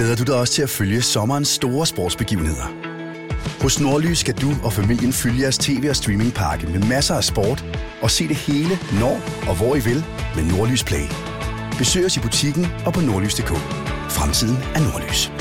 Glæder du dig også til at følge sommerens store sportsbegivenheder? Hos Nordlys skal du og familien følge jeres tv- og streamingpakke med masser af sport og se det hele, når og hvor I vil med Nordlys Play. Besøg os i butikken og på nordlys.dk. Fremtiden er Nordlys.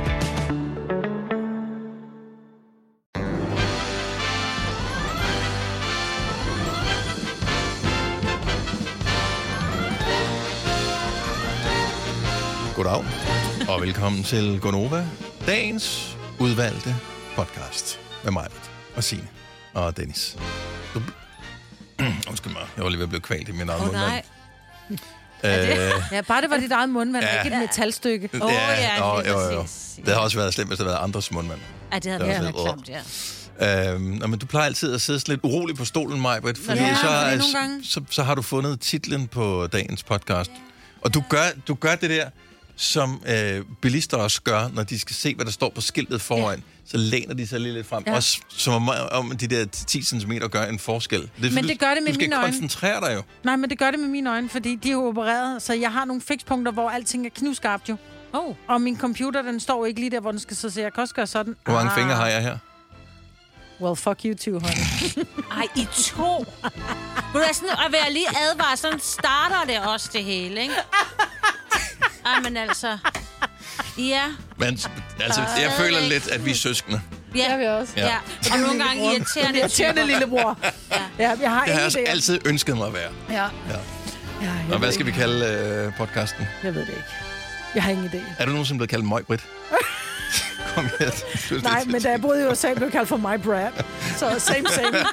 Goddag, og velkommen til Gonova, dagens udvalgte podcast med mig og Signe og Dennis. Undskyld mig, jeg var lige ved at blive kvalt i min egen mundvand. Nej. Ja, bare det var dit eget mundvand, Ja. ikke et metalstykke. Jo. Det har også været slemt, hvis det har været andres mundvand. Ja, det havde været klamt, ja. Men du plejer altid at sidde sådan lidt urolig på stolen, Maj-Brit, fordi så har du fundet titlen på dagens podcast. Og du gør det der, som bilister også gør, når de skal se, hvad der står på skiltet foran. Ja. Så læner de sig lige lidt frem. Ja. Også som om de der 10 cm gør en forskel. Men det gør det med mine øjne. Du skal koncentrere dig jo. Nej, men det gør det med mine øjne, fordi de er jo opereret. Så jeg har nogle fikspunkter, hvor alting er knivskarpt jo. Og min computer, den står ikke lige der, hvor den skal så jeg kan også gøre sådan. Hvor mange fingre har jeg her? Well, fuck you too, honey. Ej, I to. Vil du sådan at være lige advaret, sådan starter det også det hele, ikke? Ej, men altså... Ja. Men altså, jeg føler lidt, at vi er søskende. Ja, det er vi også. Ja. Og nogle gange irriterende lillebror. Ja, jeg har det har jeg også altid ønsket mig at være. Ja. Og hvad skal vi kalde podcasten? Jeg ved det ikke. Jeg har ingen idé. Er du nogensinde blevet kaldt Maj-Brit? Kom her. Nej, men da jeg boede i USA, blev jeg kaldt for My Brad. Så same.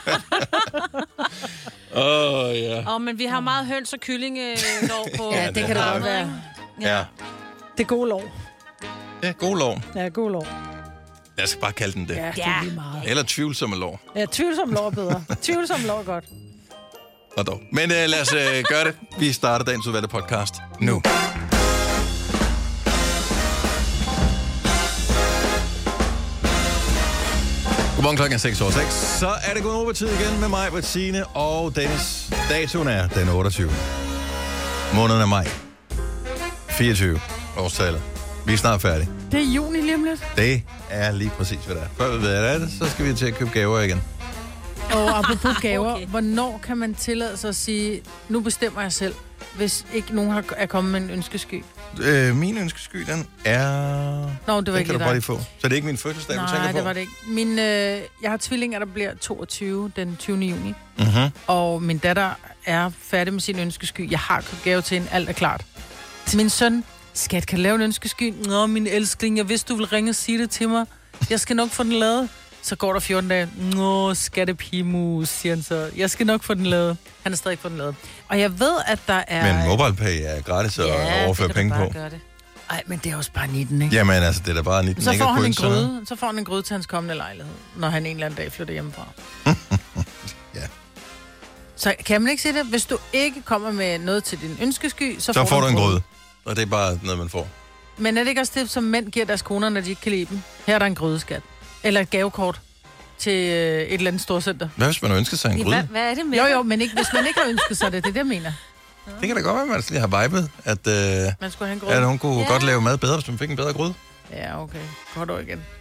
Ja. Men vi har meget høns og kyllingelov på. Ja, det kan det godt være. Ja. Det er god lov. Ja, god lov. Ja, god lov. Jeg skal bare kalde den det. Ja, det er lige meget. Eller tvivlsomme lov. Ja, tvivlsom lov er bedre. Tvivlsom lov er godt. Og dog. Men lad os gøre det. Vi starter dagens udvalgte podcast nu. Godmorgen, klokken er 6:06. Så er det Gonova-tid igen med mig, Bettine og Dennis. Datoen er den 28. Måneden er maj. 24 årstallet. Vi er snart færdige. Det er juni lige om lidt. Det er lige præcis, hvad det er. Før vi ved, hvad det er, så skal vi til at købe gaver igen. Og apropos gaver, hvornår kan man tillade sig at sige, nu bestemmer jeg selv, hvis ikke nogen er kommet med en ønskesky? Min ønskesky, den er... Nå, det var ikke kan du bare lige få. Så det er ikke min fødselsdag, du tænker på? Nej, det var det ikke. Jeg har tvillinger, der bliver 22 den 20. juni. Mm-hmm. Og min datter er færdig med sin ønskesky. Jeg har købt gave til hende, alt er klart. Til min søn, skat, kan du lave en ønskesky? Nå, min elskling, jeg vidste, du ville ringe og sige det til mig. Jeg skal nok få den lavet. Så går der 14 dage. Nå, skattepimus, siger han så. Jeg skal nok få den lavet. Han er stadig ikke få den lavet. Og jeg ved, at der er... Men MobilePay er gratis at overføre penge på. Ej, men det er også bare 19, ikke? Jamen altså, det er da bare 19. Så får han en gryde. Så får han en gryde til hans kommende lejlighed, når han en eller anden dag flytter hjemmefra. Ja. Så kan man ikke sige det? Hvis du ikke kommer med noget til din ønskesky, så får du en gryde. Og det er bare noget, man får. Men er det ikke også det, som mænd giver deres koner, når de ikke kan lide dem? Her er der en grydeskat. Eller et gavekort til et eller andet storcenter. Hvad hvis man ønsker sig en gryde? Hvad er det med? Jo, men ikke, hvis man ikke har ønsket sig det. Det er det, jeg mener. Det kan da godt være, at man lige har vibet, at, man skulle have en gryde. At hun kunne godt lave mad bedre, hvis man fik en bedre gryde. Ja, okay. Godt år igen.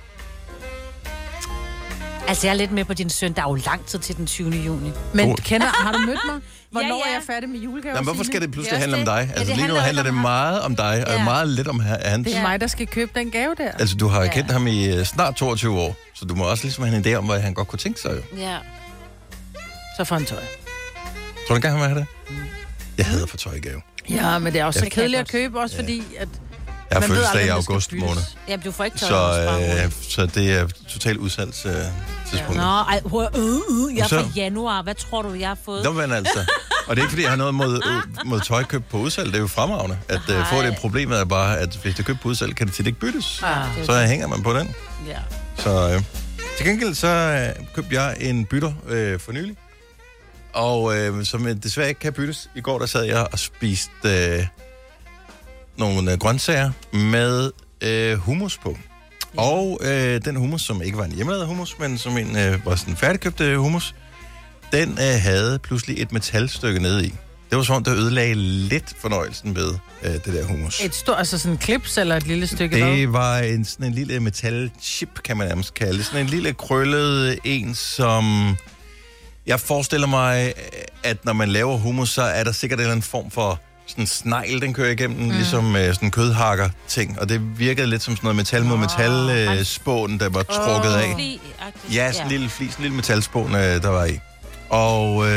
Altså, jeg er lidt med på din søn. Der er jo lang tid til den 20. juni. Men har du mødt mig? Hvornår er jeg færdig med julegaver? Jamen, hvorfor skal det pludselig handle om dig? Altså, lige nu handler det meget om dig, og meget lidt om hans. Det er mig, der skal købe den gave der. Altså, du har kendt ham i snart 22 år, så du må også ligesom have en idé om, hvad han godt kunne tænke sig jo. Ja. Så får han tøj. Tror du ikke, han vil have det? Jeg hader for tøjgave. Ja, men det er også så kedeligt at købe, også fordi at... Jeg har fødselsdag i august måned. Ja, du får ikke tøj. Så det er totalt udsalgstidspunkt. Nå, jeg er fra januar. Hvad tror du, jeg har fået? Nå, men altså. Og det er ikke, fordi jeg har noget mod tøjkøb på udsalg. Det er jo fremragende. At få det problemet er bare, at hvis det er købt på udsalg, kan det tit ikke byttes. Så hænger man på den. Ja. Så til gengæld så købte jeg en bytter for nylig. Og som desværre ikke kan byttes. I går der sad jeg og spiste nogle grøntsager med hummus på. Ja. Og den hummus, som ikke var en hjemmelavet hummus, men som en var sådan færdigkøbt hummus, den havde pludselig et metalstykke nede i. Det var som om, der ødelagde lidt fornøjelsen ved det der hummus. Et stort, altså sådan en klips eller et lille stykke? Det var sådan en lille metalchip, kan man nærmest kalde det. Sådan en lille krøllet en, som... Jeg forestiller mig, at når man laver hummus, så er der sikkert en eller anden form for sådan en snegl, den kører igennem, ligesom sådan en kødhakker-ting. Og det virkede lidt som sådan noget metal mod metal-spån, der var trukket af. Ja, sådan en lille flis, en lille metalspån, der var i. Og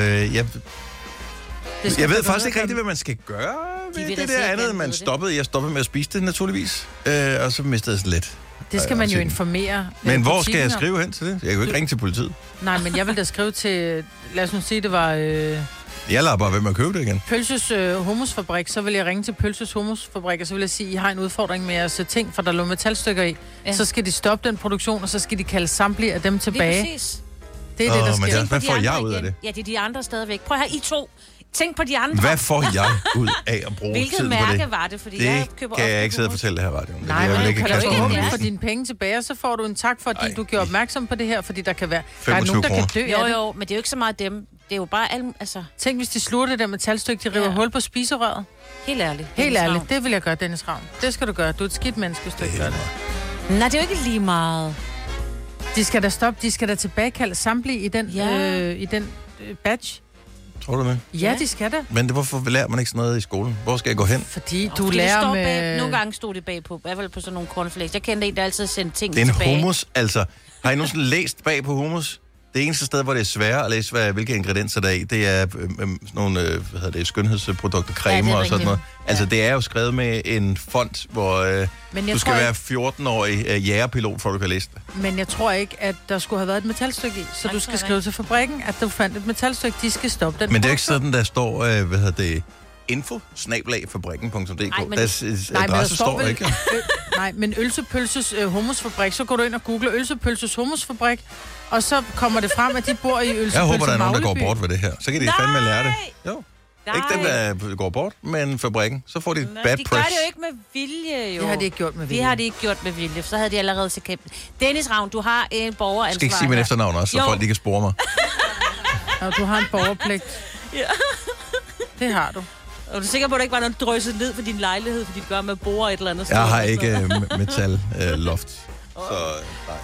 jeg ved faktisk ikke rigtigt, hvad man skal gøre ved det der andet. Jeg stoppede med at spise det, naturligvis. Og så mistede jeg sådan lidt. Det skal man jo informere. Men hvor skal jeg skrive hen til det? Jeg kan jo ikke ringe til politiet. Nej, men jeg vil da skrive til... Lad os nu sige, det var... Jeg lader bare ved med at købe det igen. Pølses hummusfabrik, så vil jeg ringe til Pølses hummusfabrik, og så vil jeg sige, I har en udfordring med jeres ting, for der lå metalstykker i. Ja. Så skal de stoppe den produktion, og så skal de kalde samtlige af dem tilbage. Lige præcis. Det er det, der sker. Hvad får jeg ud af det? Ja, det er de andre stadigvæk. Prøv at høre, I to. Tænk på de andre. Hvad får jeg ud af at bruge tiden på det? Hvilket mærke var det? Fordi det kan jeg ikke sidde og fortælle det her radioen. Nej, men du kan da ikke få dine penge tilbage, og så får du en tak, fordi du gjorde opmærksom på det her, fordi der kan være... Der er nogen, der kan dø af det. Jo, men det er jo ikke så meget dem. Det er jo bare alle... Altså... Tænk, hvis de slutter det der metalstykke, de river hul på spiserøret. Helt ærligt. Helt ærligt. Det vil jeg gøre, Dennis Ravn. Det skal du gøre. Du er et skidt menneske, hvis du ikke gør det. Nej, det er jo ikke lige meget. De skal da stoppe. De skal da tilbagekalde samtlige i den badge. Tror du det? Ja, de skal da. Men hvorfor lærer man ikke sådan noget i skolen? Hvor skal jeg gå hen? Fordi du lærer med... Nogle gange stod det bagpå. I hvert fald på sådan nogle cornflakes. Jeg kendte en, der altid sendte ting tilbage. tilbage. Det er en hummus, altså. Har I nogensinde læst bag på hummus? Det eneste sted, hvor det er sværere at læse, hvilke ingredienser der er i, det er nogle skønhedsprodukter, cremer og sådan noget. Altså, det er jo skrevet med en font, hvor du skal være 14-årig jægerpilot, for du kan læse det. Men jeg tror ikke, at der skulle have været et metalstykke i, så du skal skrive til fabrikken, at du fandt et metalstykke, de skal stoppe den. Men det er ikke sådan, der står, info@fabrikken.dk. Deres adresse står ikke. Nej, men Ølsepølses hummusfabrik, så går du ind og googler Ølsepølses hummusfabrik, og så kommer det frem, at de bor i Ølsepølse. Jeg håber, der er nogen, der går bort ved det her. Så kan de fandme lære det. Jo. Nej. Ikke dem, der går bort, men fabrikken. Så får de bad press. De gør det jo ikke med vilje, jo. Det har de ikke gjort med vilje. Det har de ikke gjort med vilje, for så havde de allerede til kæmpe. Dennis Ravn, du har en borgeransvar. Skal ikke sige mit efternavn også, så folk de kan spore mig. Ja, du har en borgerpligt. Ja. Det har du. Er du sikker på, at der ikke var noget drysset ned for din lejlighed, fordi du gør med borer et eller andet sted? Jeg har ikke metal-loft. Så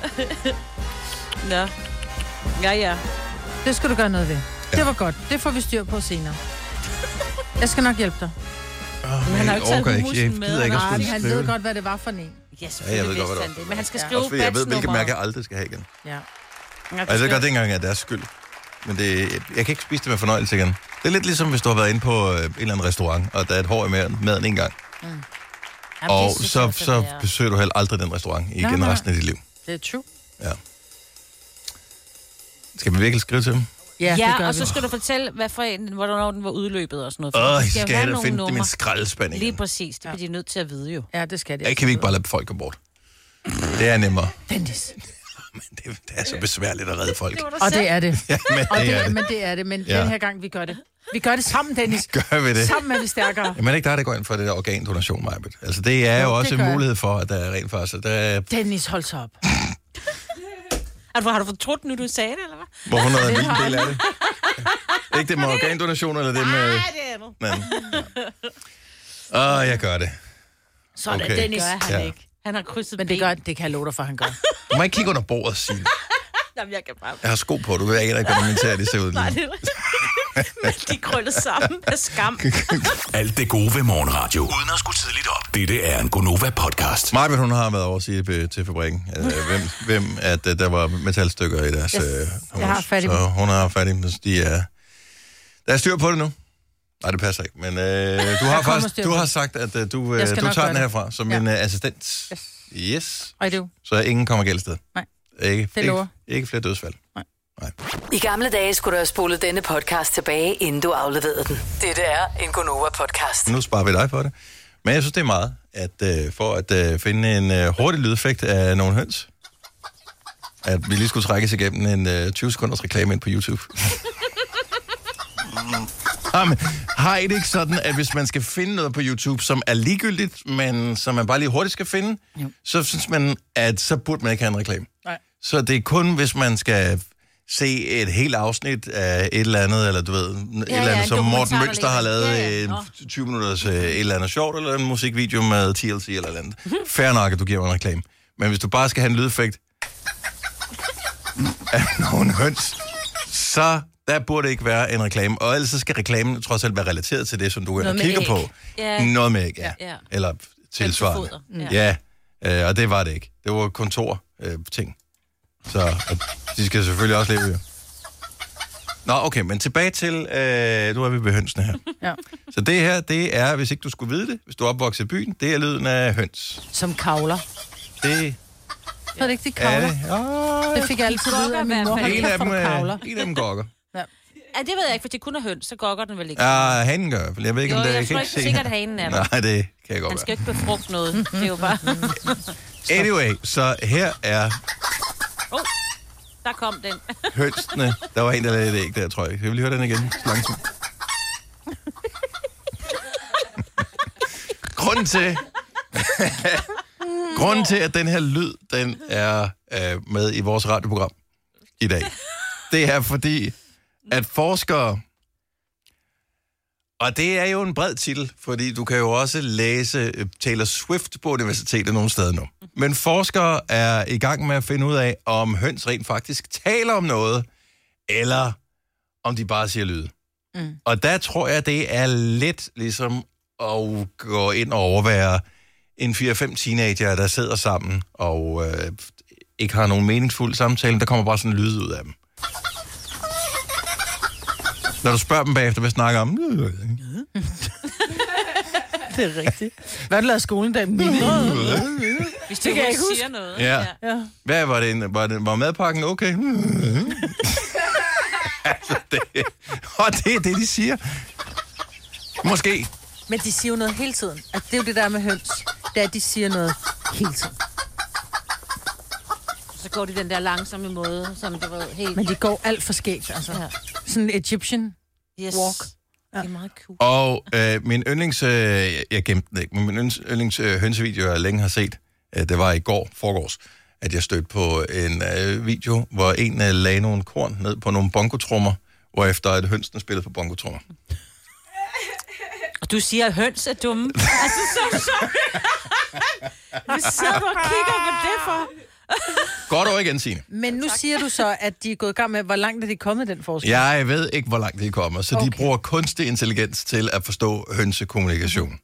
nej. Nå. Ja. Det skal du gøre noget ved. Ja. Det var godt. Det får vi styr på senere. Jeg skal nok hjælpe dig. Men han har jo ikke taget hummusen med. Nej, han ved godt, hvad det var for en. Ja, selvfølgelig vidste han det. Men han skal skrive batchnummer. Jeg ved, hvilke mærke jeg aldrig skal have igen. Ja. Altså, det gør det engang, at det er skyld. Men jeg kan ikke spise det med fornøjelse igen. Det er lidt ligesom, hvis du har været inde på en eller anden restaurant, og der er et hår i maden en gang. Jamen, og så besøger du heller aldrig den restaurant igen resten af dit liv. Det er true. Ja. Skal vi virkelig skrive til dem? Ja, og så skal du fortælle, hvornår den var udløbet og sådan noget. Skal jeg da finde det min skraldespand igen. Lige præcis, det bliver de nødt til at vide jo. Ja, det skal det. Jeg kan vi ikke bare lade folk gå bort. Det er nemmere. Dennis. Men det er så besværligt at redde folk. Og det er det. Ja, men det er det. Men den her gang, vi gør det. Vi gør det sammen, Dennis. Gør vi det? Sammen er vi stærkere. Jamen ikke der går ind for det der organdonation, Majbet. Altså det er jo også en mulighed for, at der er rent faktisk... Dennis, hold så op. Har du fortrudt nu, du sagde det, eller hvad? Hvor hun er en lille del af det. Ikke det med organdonation, eller det med... Nej, det er jeg gør det. Sådan, okay. Dennis. Det gør han ikke. Han har krydset men det kan jeg love dig for, han gør. Du må ikke kigge under bordet, Signe. Jamen, jeg kan bare... Jeg har sko på, du ved ikke, hvordan militæret det ser ud. Nej, det er de krøllet sammen af skam. Alt det gode ved morgenradio. Uden at skulle tidligt op. Dette er en Gonova-podcast. Majbet, hun har været over at sige til fabrikken, at der var metalstykker i deres jeg har fat i dem. Så hun har fat i dem, så der er styr på det nu. Nej, det passer ikke, men du har sagt, at du tager den herfra som en assistent. Yes. Så ingen kommer galt sted. Nej. Ikke flere dødsfald. Nej. I gamle dage skulle du have spolet denne podcast tilbage, inden du afleverede den. Dette er en Gonova-podcast. Nu sparer vi dig for det. Men jeg synes, det er meget, at for at finde en hurtig lydeffekt af nogle høns, at vi lige skulle trækkes igennem en 20 sekunders reklame ind på YouTube. Jamen, har I det ikke sådan, at hvis man skal finde noget på YouTube, som er ligegyldigt, men som man bare lige hurtigt skal finde, så synes man, at så burde man ikke have en reklame. Nej. Så det er kun, hvis man skal se et helt afsnit af et eller andet, eller du ved, et eller andet, en som Morten dokumentar, Mønster har lavet 20 minutters et eller andet sjovt, eller en musikvideo med TLC eller andet. Fair nok, at du giver mig en reklame. Men hvis du bare skal have en lydeffekt af nogle høns, så der burde ikke være en reklame. Og ellers så skal reklamen trods alt være relateret til det, som du kigger på. Ja. Noget med æg, ja. Eller tilsvarende. Ja, og det var det ikke. Det var kontor-ting. Så de skal selvfølgelig også leve. Nå, okay, men tilbage til, nu er vi ved hønsene her. Ja. Så det her, det er, hvis ikke du skulle vide det, hvis du er opvokset i byen, det er lyden af høns. Som kavler. Det Så er det ikke, de kavler? Det fik jeg altid ud af min mor. En af dem gokker. Ja, det ved jeg ikke, for det kun er høns, så gokker den vel ikke. Ja, hanen gør. Jeg ved ikke, om det jeg tror ikke ikke sikkert, at hanen er der. Nej, det kan jeg godt Han skal ikke befrugte noget. Det er jo bare... Anyway, så her er der kom den. hønsene. Der var en, der lavede et æg der, tror jeg. Jeg vil lige høre den igen. Langsomt. Grunden til, at den her lyd, den er med i vores radioprogram i dag, det er fordi, at forskere, og det er jo en bred titel, fordi du kan jo også læse Taylor Swift på universitetet nogle steder nu. Men forskere er i gang med at finde ud af, om høns rent faktisk taler om noget, eller om de bare siger lyd. Og der tror jeg, det er lidt ligesom at gå ind og overvære en 4-5 teenager, der sidder sammen og ikke har nogen meningsfuld samtale. Der kommer bare sådan en lyd ud af dem. Når du spørger dem bagefter, hvad snakker om? Det er rigtigt. Hvad lavede skolen der? Hvis du ikke siger noget. Ja. Hvad var det? Var madpakken okay? Altså, og det er det, de siger. Måske. Men de siger jo noget hele tiden. Altså, det er jo det der med høns. Det er, at de siger noget hele tiden. Så går de den der langsomme måde, som du ved helt... Men de går alt for skægt, altså. Ja. Sådan en Egyptian walk. Ja. Det er meget cool. Og min yndlings... jeg gemte den ikke, men min yndlings hønsevideo, jeg længe har set, det var i forgårs, at jeg stødte på en video, hvor en lagde nogle korn ned på nogle bongotrummer, hvorefter et hønsene spillede på bongotrummer. Og du siger, at høns er dumme. Altså, så sorry. Hvad sidder du og kigger på det for? Godt over igen, Signe. Men nu siger du så, at de er gået i gang med, hvor langt er de kommet, den forskel? Jeg ved ikke, hvor langt de kommer, så de bruger kunstig intelligens til at forstå hønsekommunikation.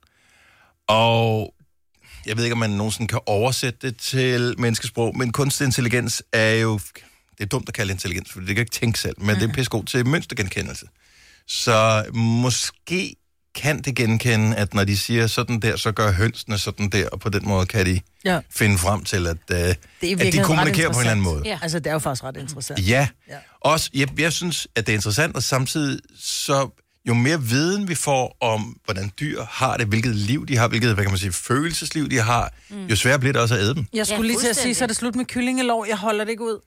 Og jeg ved ikke, om man nogensinde kan oversætte det til menneskesprog, men kunstig intelligens er jo... Det er dumt at kalde intelligens, for det kan ikke tænke selv, men det er pissegod til mønstergenkendelse. Så måske kan det genkende, at når de siger sådan der, så gør hønsene sådan der, og på den måde kan de finde frem til, at de kommunikerer på en eller anden måde. Ja. Altså, det er jo faktisk ret interessant. Ja. Også, jeg synes, at det er interessant, og samtidig så jo mere viden vi får om, hvordan dyr har det, hvilket liv de har, hvilket, hvad kan man sige, følelsesliv de har, jo sværere bliver det også at æde dem. Jeg skulle lige til at sige, så er det slut med kyllingelov. Jeg holder det ikke ud.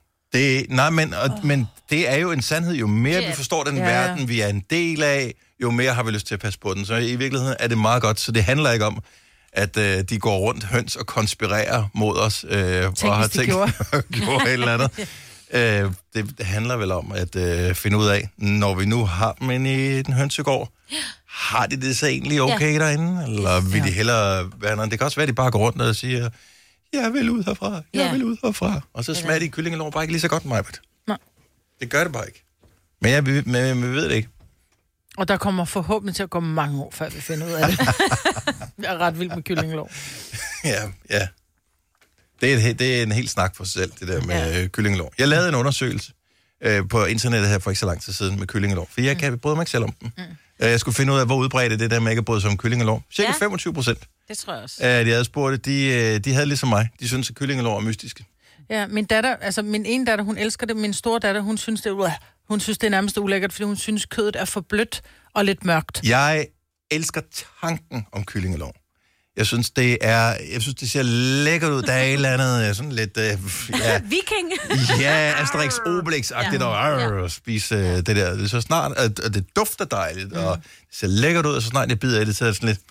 Men det er jo en sandhed. Jo mere vi forstår den verden, vi er en del af, jo mere har vi lyst til at passe på den. Så i virkeligheden er det meget godt. Så det handler ikke om, at de går rundt høns og konspirerer mod os og har tænkt at gjorde et eller andet. Det handler vel om at finde ud af, når vi nu har dem inde i den hønsegård, har de det så egentlig okay derinde? Eller vil de hellere være noget? Det kan også være, at de bare går rundt og siger... Jeg vil ud herfra, jeg vil ud herfra. Og så smager de kyllingelår bare ikke lige så godt, Majbert. Nej. Det gør det bare ikke. Men vi ved det ikke. Og der kommer forhåbentlig til at gå mange år, før vi finder ud af det. Jeg er ret vild med kyllingelår. Ja. Det er en helt snak for sig selv, det der med kyllingelår. Jeg lavede en undersøgelse på internettet her for ikke så lang tid siden med kyllingelår. For jeg bryder mig ikke selv om dem. Jeg skulle finde ud af, hvor udbredt det der med ikke at bryde sig om kyllingelår. Cirka 25%. Det tror jeg også. De havde spurgt, de havde ligesom mig. De synes, at kyllingelår er mystiske. Ja, min datter, altså min ene datter, hun elsker det. Min store datter, hun synes, det er nærmest ulækkert, fordi hun synes, kødet er for blødt og lidt mørkt. Jeg elsker tanken om kyllingelår. Jeg synes, det ser lækkert ud. Der er et eller andet sådan lidt... Viking! Ja, Asterix Obelix-agtigt at spise det der. Det er så snart, at det dufter dejligt, og det ser lækkert ud, og så snart jeg bider i det, så er det sådan lidt...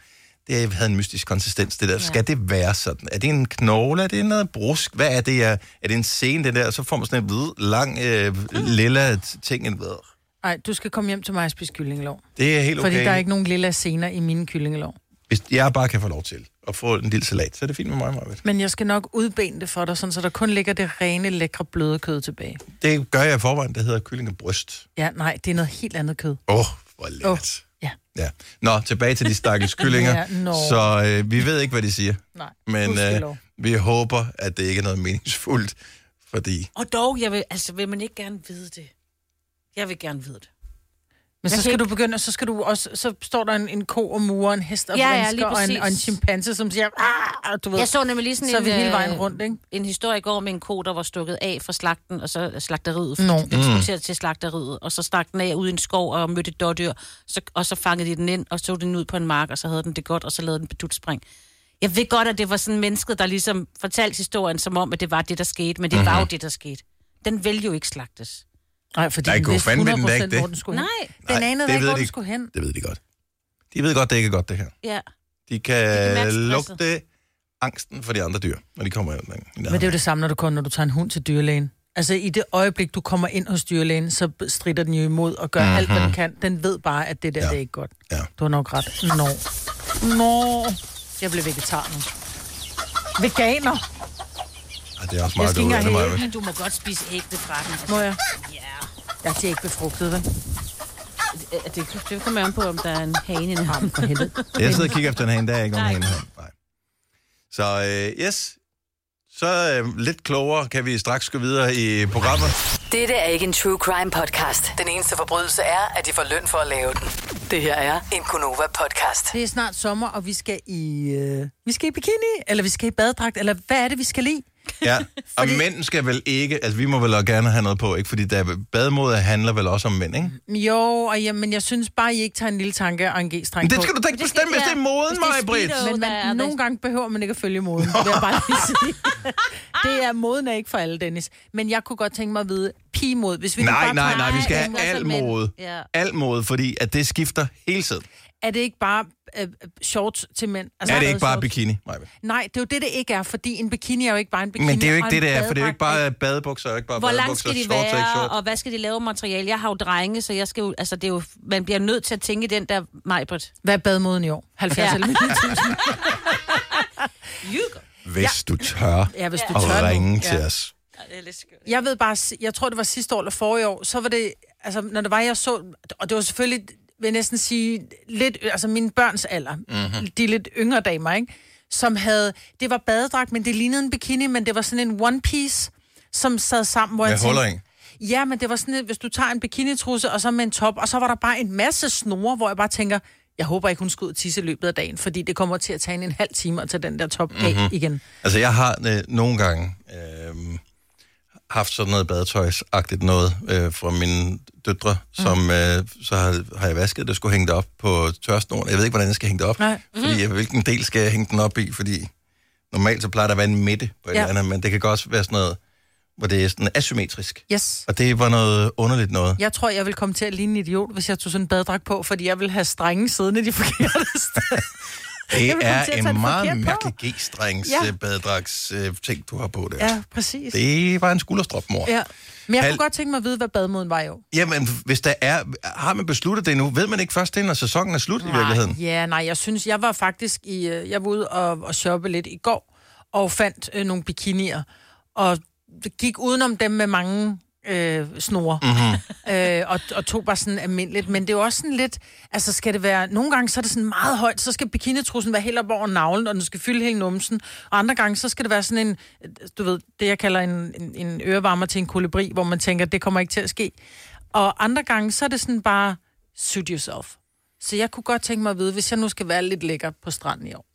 det havde en mystisk konsistens, det der. Skal det være sådan? Er det en knogle? Er det noget brusk? Hvad er det? Er det en scene, det der? Så får man sådan en hvid, lang, lilla ting. Nej, du skal komme hjem til mig og spise kyllingelov. Det er helt okay. Fordi der er ikke nogen lilla scener i mine kyllingelov. Hvis jeg bare kan få lov til at få en lille salat, så er det fint med mig, Marvind. Men jeg skal nok udbene det for dig, sådan, så der kun ligger det rene, lækre, bløde kød tilbage. Det gør jeg i forvejen, det hedder kyllingebryst. Ja, nej, det er noget helt andet kød. Hvor lækkert. Ja. Nå, tilbage til de stakkels kyllinger. Så vi ved ikke, hvad de siger. Nej, men vi håber, at det ikke er noget meningsfuldt, fordi... Og dog, vil man ikke gerne vide det? Jeg vil gerne vide det. Men så skal du begynde, så skal du også, så står der en ko og murer, en hest og vrinsker, og en chimpanse, som siger, du ved. Jeg så nemlig lige sådan så er vi hele vejen rundt, ikke? En historie i går med en ko, der var stukket af fra slagten, og så slagteriet, den skulle til slagteriet, og så stak den af ude i en skov og mødte et dårdyr, og så fangede de den ind, og så den ud på en mark, og så havde den det godt, og så lavede den bedutspring. Jeg ved godt, at det var sådan mennesket, der ligesom fortalte historien, som om, at det var det, der skete, men det var jo det, der skete. Den ville jo ikke slagtes. Nej, fordi den vidste 100% hvor den skulle hen. Den anede ikke, hvor den skulle hen. Det ved de godt. De ved godt, det ikke er godt, det her. Ja. De kan lugte angsten for de andre dyr, når de kommer ind. Men det er jo det samme, når du tager en hund til dyrlægen. Altså, i det øjeblik, du kommer ind hos dyrlægen, så stritter den jo imod og gør alt, hvad den kan. Den ved bare, at det der, det er ikke godt. Ja. Du har nok ret. Nå. Jeg blev vegetar nu. Veganer. Ej, det er også meget dårligt. Men du må godt spise æg ved fra den. Må jeg? Ja. Jeg er ikke befrugtet, vel? Det kommer an på, om der er en hane i en ham. Jeg sidder og kigger efter en hane, der er ikke nogen hane her. Nej. Så yes, så lidt klogere kan vi straks gå videre i programmet. Dette er ikke en true crime podcast. Den eneste forbrydelse er, at de får løn for at lave den. Det her er en Gonova podcast. Det er snart sommer, og vi skal i bikini, eller vi skal i badedragt, eller hvad er det, vi skal i? Ja, og mænd skal vel ikke, altså vi må vel også gerne have noget på, ikke? Fordi bademode handler vel også om mænd, ikke? Jo, men jeg synes bare, I ikke tager en lille tanke og en G-streng på. Det skal du da ikke bestemme, hvis det er moden, Maj-Brit. Men nogle gange behøver man ikke at følge moden, vil jeg bare lige sige. Det er moden er ikke for alle, Dennis. Men jeg kunne godt tænke mig at vide, pigemode. Hvis vi nej, vi skal have al mode. Al mode, fordi at det skifter hele tiden. Er det ikke bare shorts til mænd? Altså, er det ikke bare bikini? Nej, det er jo det ikke er, fordi en bikini er jo ikke bare en bikini. Men det er jo ikke det, det er, for det er jo ikke bare badebukser, og ikke bare hvor badebukser, langt skal de være, og hvad skal de lave materiale? Jeg har jo drenge, så jeg skal jo, altså det er jo, man bliver nødt til at tænke den der Maj-Brit. Hvad er bademoden i år? 70 eller 9000? Hvis du tør at ringe til os. Det er lidt skørt. Jeg ved bare, jeg tror det var sidste år eller forrige år, så var det, altså når det var, jeg så, og det var selvfølgelig, vil jeg næsten sige, lidt, altså mine børns alder, de lidt yngre damer, ikke? Som havde, det var badedragt, men det lignede en bikini, men det var sådan en one piece, som sad sammen, hvor jeg tænkte, ja, men det var sådan, hvis du tager en bikinitrusse, og så med en top, og så var der bare en masse snore, hvor jeg bare tænker, jeg håber ikke, hun skal ud og tisse i løbet af dagen, fordi det kommer til at tage en halv time at tage den der top af igen. Altså, jeg har nogle gange haft sådan noget badetøjsagtigt noget fra mine døtre, som så har jeg vasket, der skulle hænge det op på tørsnoren. Jeg ved ikke, hvordan jeg skal hænge det op, fordi hvilken del skal jeg hænge den op i, fordi normalt så plejer der at være en midte på et eller andet, men det kan godt være sådan noget, hvor det er sådan asymmetrisk. Yes. Og det var noget underligt noget. Jeg tror, jeg vil komme til at ligne en idiot, hvis jeg tog sådan en badedragt på, fordi jeg vil have strenge siddende de forkerte steder. Det er en meget mærkelig G-strengs badedrags ting, du har på der. Ja, præcis. Det var en skulderstrop, mor. Ja. Men jeg kunne godt tænke mig at vide, hvad bademoden var i år. Jamen, hvis der er... Har man besluttet det nu? Ved man ikke først, når sæsonen er slut i virkeligheden? Jeg synes, jeg var faktisk jeg var ude og shoppe lidt i går, og fandt nogle bikinier, og gik udenom dem med mange snore, og tog bare sådan almindeligt, men det er jo også sådan lidt, altså skal det være, nogle gange så er det sådan meget højt, så skal bikinitrussen være helt op over navlen, og den skal fylde hele numsen, og andre gange så skal det være sådan en, du ved, det jeg kalder en ørevarmer til en kolibri, hvor man tænker, det kommer ikke til at ske, og andre gange så er det sådan bare, suit yourself. Så jeg kunne godt tænke mig at vide, hvis jeg nu skal være lidt lækker på stranden i år,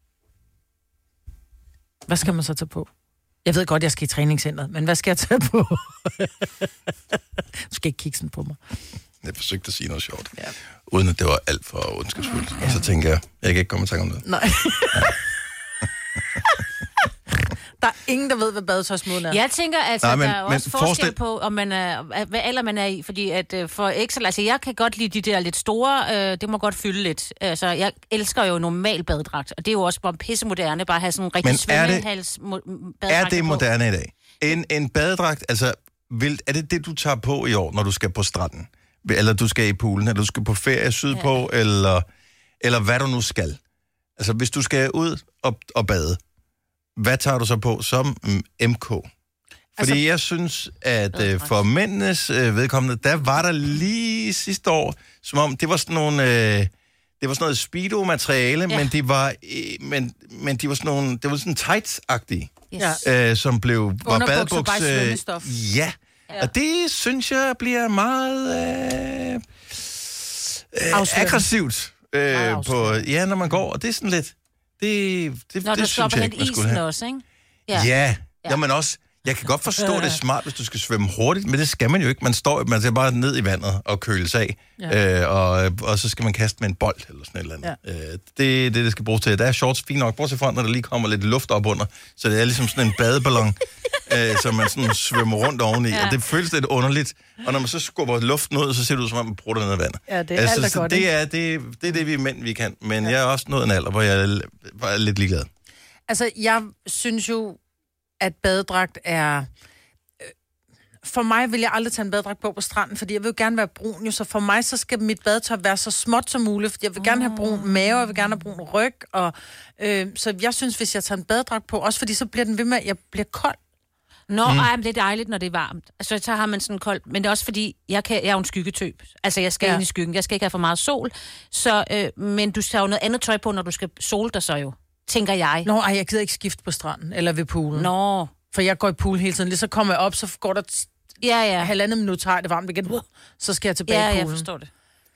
hvad skal man så tage på? Jeg ved godt, jeg skal i træningscenteret, men hvad skal jeg tage på? Du skal ikke kigge sådan på mig. Jeg forsøgte at sige noget sjovt, uden at det var alt for ondskabsfuldt. Og så tænker jeg kan ikke komme og tænke om det. Nej. Der er ingen, der ved, hvad badetøjsmoden er. Jeg tænker, altså, Nej, men- der er men også forskel på, om man er, hvad alder man er i. Fordi at for Excel, altså jeg kan godt lide de der lidt store, det må godt fylde lidt. Altså, jeg elsker jo normal badedragt, og det er jo også bare pissemoderne, bare have sådan en rigtig svømmehals Er det moderne i dag? En badedragt, altså, er det du tager på i år, når du skal på stranden? Eller du skal i poolen, eller du skal på ferie sydpå, eller hvad du nu skal? Altså, hvis du skal ud og bade, hvad tager du så på som MK? Fordi jeg synes, at for mændenes vedkommende, der var der lige sidste år, som om det var sådan nogle... det var sådan noget speedo-materiale, men de var, men de var sådan nogle... Det var sådan tights-agtige, som var badebuks... Ja, og det synes jeg bliver meget aggressivt når man går, og det er sådan lidt... Når du stopper hen isen også, ikke? Ja, men også... Jeg kan godt forstå, det er smart, hvis du skal svømme hurtigt, men det skal man jo ikke. Man skal bare ned i vandet og køles af, og så skal man kaste med en bold eller sådan et eller andet. Ja. Det er det skal bruges til. Der er shorts fint nok, bortset fra, når der lige kommer lidt luft op under, så det er ligesom sådan en badeballon, som man sådan svømmer rundt oveni, og det føles lidt underligt. Og når man så skubber luften ud, så ser det ud, som om man prutter ned i vandet. Ja, det er alt godt, det er det, vi mænd, vi kan. Men jeg er også nået en alder, hvor jeg var lidt ligeglad. Altså, jeg synes jo, at badedragt er... For mig vil jeg aldrig tage en badedragt på stranden, fordi jeg vil gerne være brun, jo, så for mig så skal mit badetøj være så småt som muligt, fordi jeg vil gerne have brun mave, jeg vil gerne have brun ryg, og så jeg synes, hvis jeg tager en badedragt på, også fordi så bliver den ved med, at jeg bliver kold. Men det er dejligt, når det er varmt. Altså, så har man sådan koldt. Men det er også fordi, jeg er jo en skyggetøb. Altså, jeg skal ind i skyggen. Jeg skal ikke have for meget sol. Så, men du skal jo noget andet tøj på, når du skal sole dig så jo, tænker jeg. Jeg gider ikke skifte på stranden eller ved poolen. For jeg går i pool hele tiden. Lige så kommer jeg op, så går der halvandet minut, tager det varmt igen. Så skal jeg tilbage i poolen. Ja, jeg forstår det.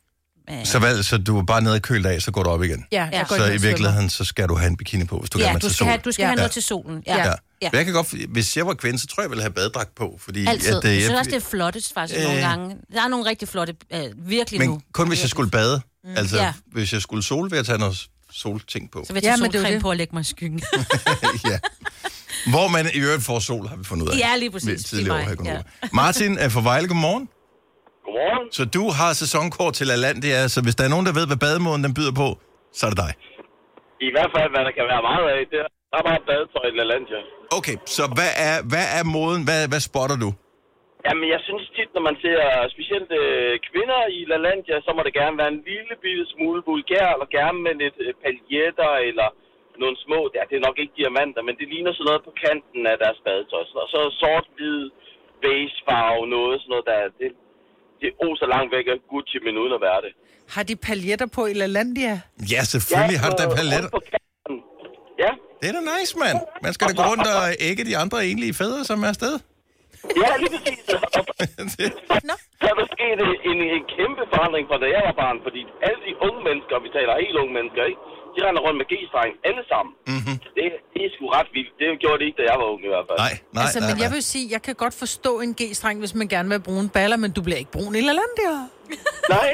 Så du er bare nede og kølt af, så går du op igen? Ja, jeg går så i virkeligheden, så skal du have en bikini på, hvis du gerne vil til solen? Du skal have noget til solen. Ja. Jeg kan godt, hvis jeg var kvinde, så tror jeg ville have badedragt på, fordi... Altid. Jeg synes også, det er flottest faktisk nogle gange. Der er nogle rigtig flotte, virkelig men nu. Men kun hvis jeg skulle bade. Altså, hvis jeg skulle sole, ville jeg tage noget solting på. Så vil jeg tage solcreme på at lægge mig i skyggen. Ja. Hvor man i øvrigt får sol, har vi fundet ud af. Ja, lige præcis. Tidligere år, Martin er fra Vejle, godmorgen. Godmorgen. Så du har sæsonkort til Lalandia, så hvis der er nogen, der ved, hvad bademåden den byder på, så er det dig. I hvert fald, hvad der kan være meget af, det er bare badetøj i Lalandia. Okay, så hvad er moden? Hvad spotter du? Jamen, jeg synes tit, når man ser specielt kvinder i Lalandia, så må det gerne være en lille bitte smule vulgær, eller gerne med lidt paljetter, eller nogle små, det er nok ikke diamanter, men det ligner sådan noget på kanten af deres badetøj. Og så sort-hvid, beigefarve, noget sådan noget, der det oser langt væk af Gucci, men uden at være det. Har de paljetter på i Lalandia? Ja, selvfølgelig har du da paljetter. Ja. Det er da nice, mand. Man skal da gå rundt og ægge de andre egentlige fædre, som er afsted. Ja, lige præcis. Så er der sket en kæmpe forandring fra da jeg var barn, fordi alle de unge mennesker, vi taler helt unge mennesker, ikke? De render rundt med G-streng alle sammen. Mm-hmm. Det er sgu ret vildt. Det gjorde det ikke, da jeg var ung i hvert fald. Nej, men jeg vil sige, jeg kan godt forstå en G-streng, hvis man gerne vil bruge en baller, men du bliver ikke brun i Lalandia. Nej.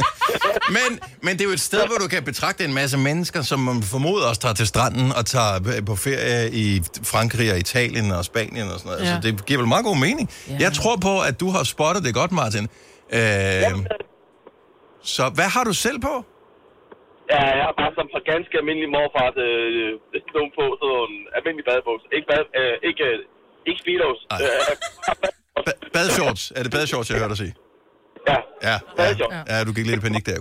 men det er jo et sted, hvor du kan betragte en masse mennesker, som man formoder også tager til stranden og tager på ferie i Frankrig og Italien og Spanien og sådan noget. Ja. Altså, det giver vel meget god mening. Ja. Jeg tror på, at du har spottet det godt, Martin. Så hvad har du selv på? Ja, jeg har bare som fra ganske almindelig morfar nogle på sådan en almindelig badebukser. Ikke speedos. Badeshorts. Er det badeshorts, jeg hørte dig sige? Ja, du gik lidt i panik der.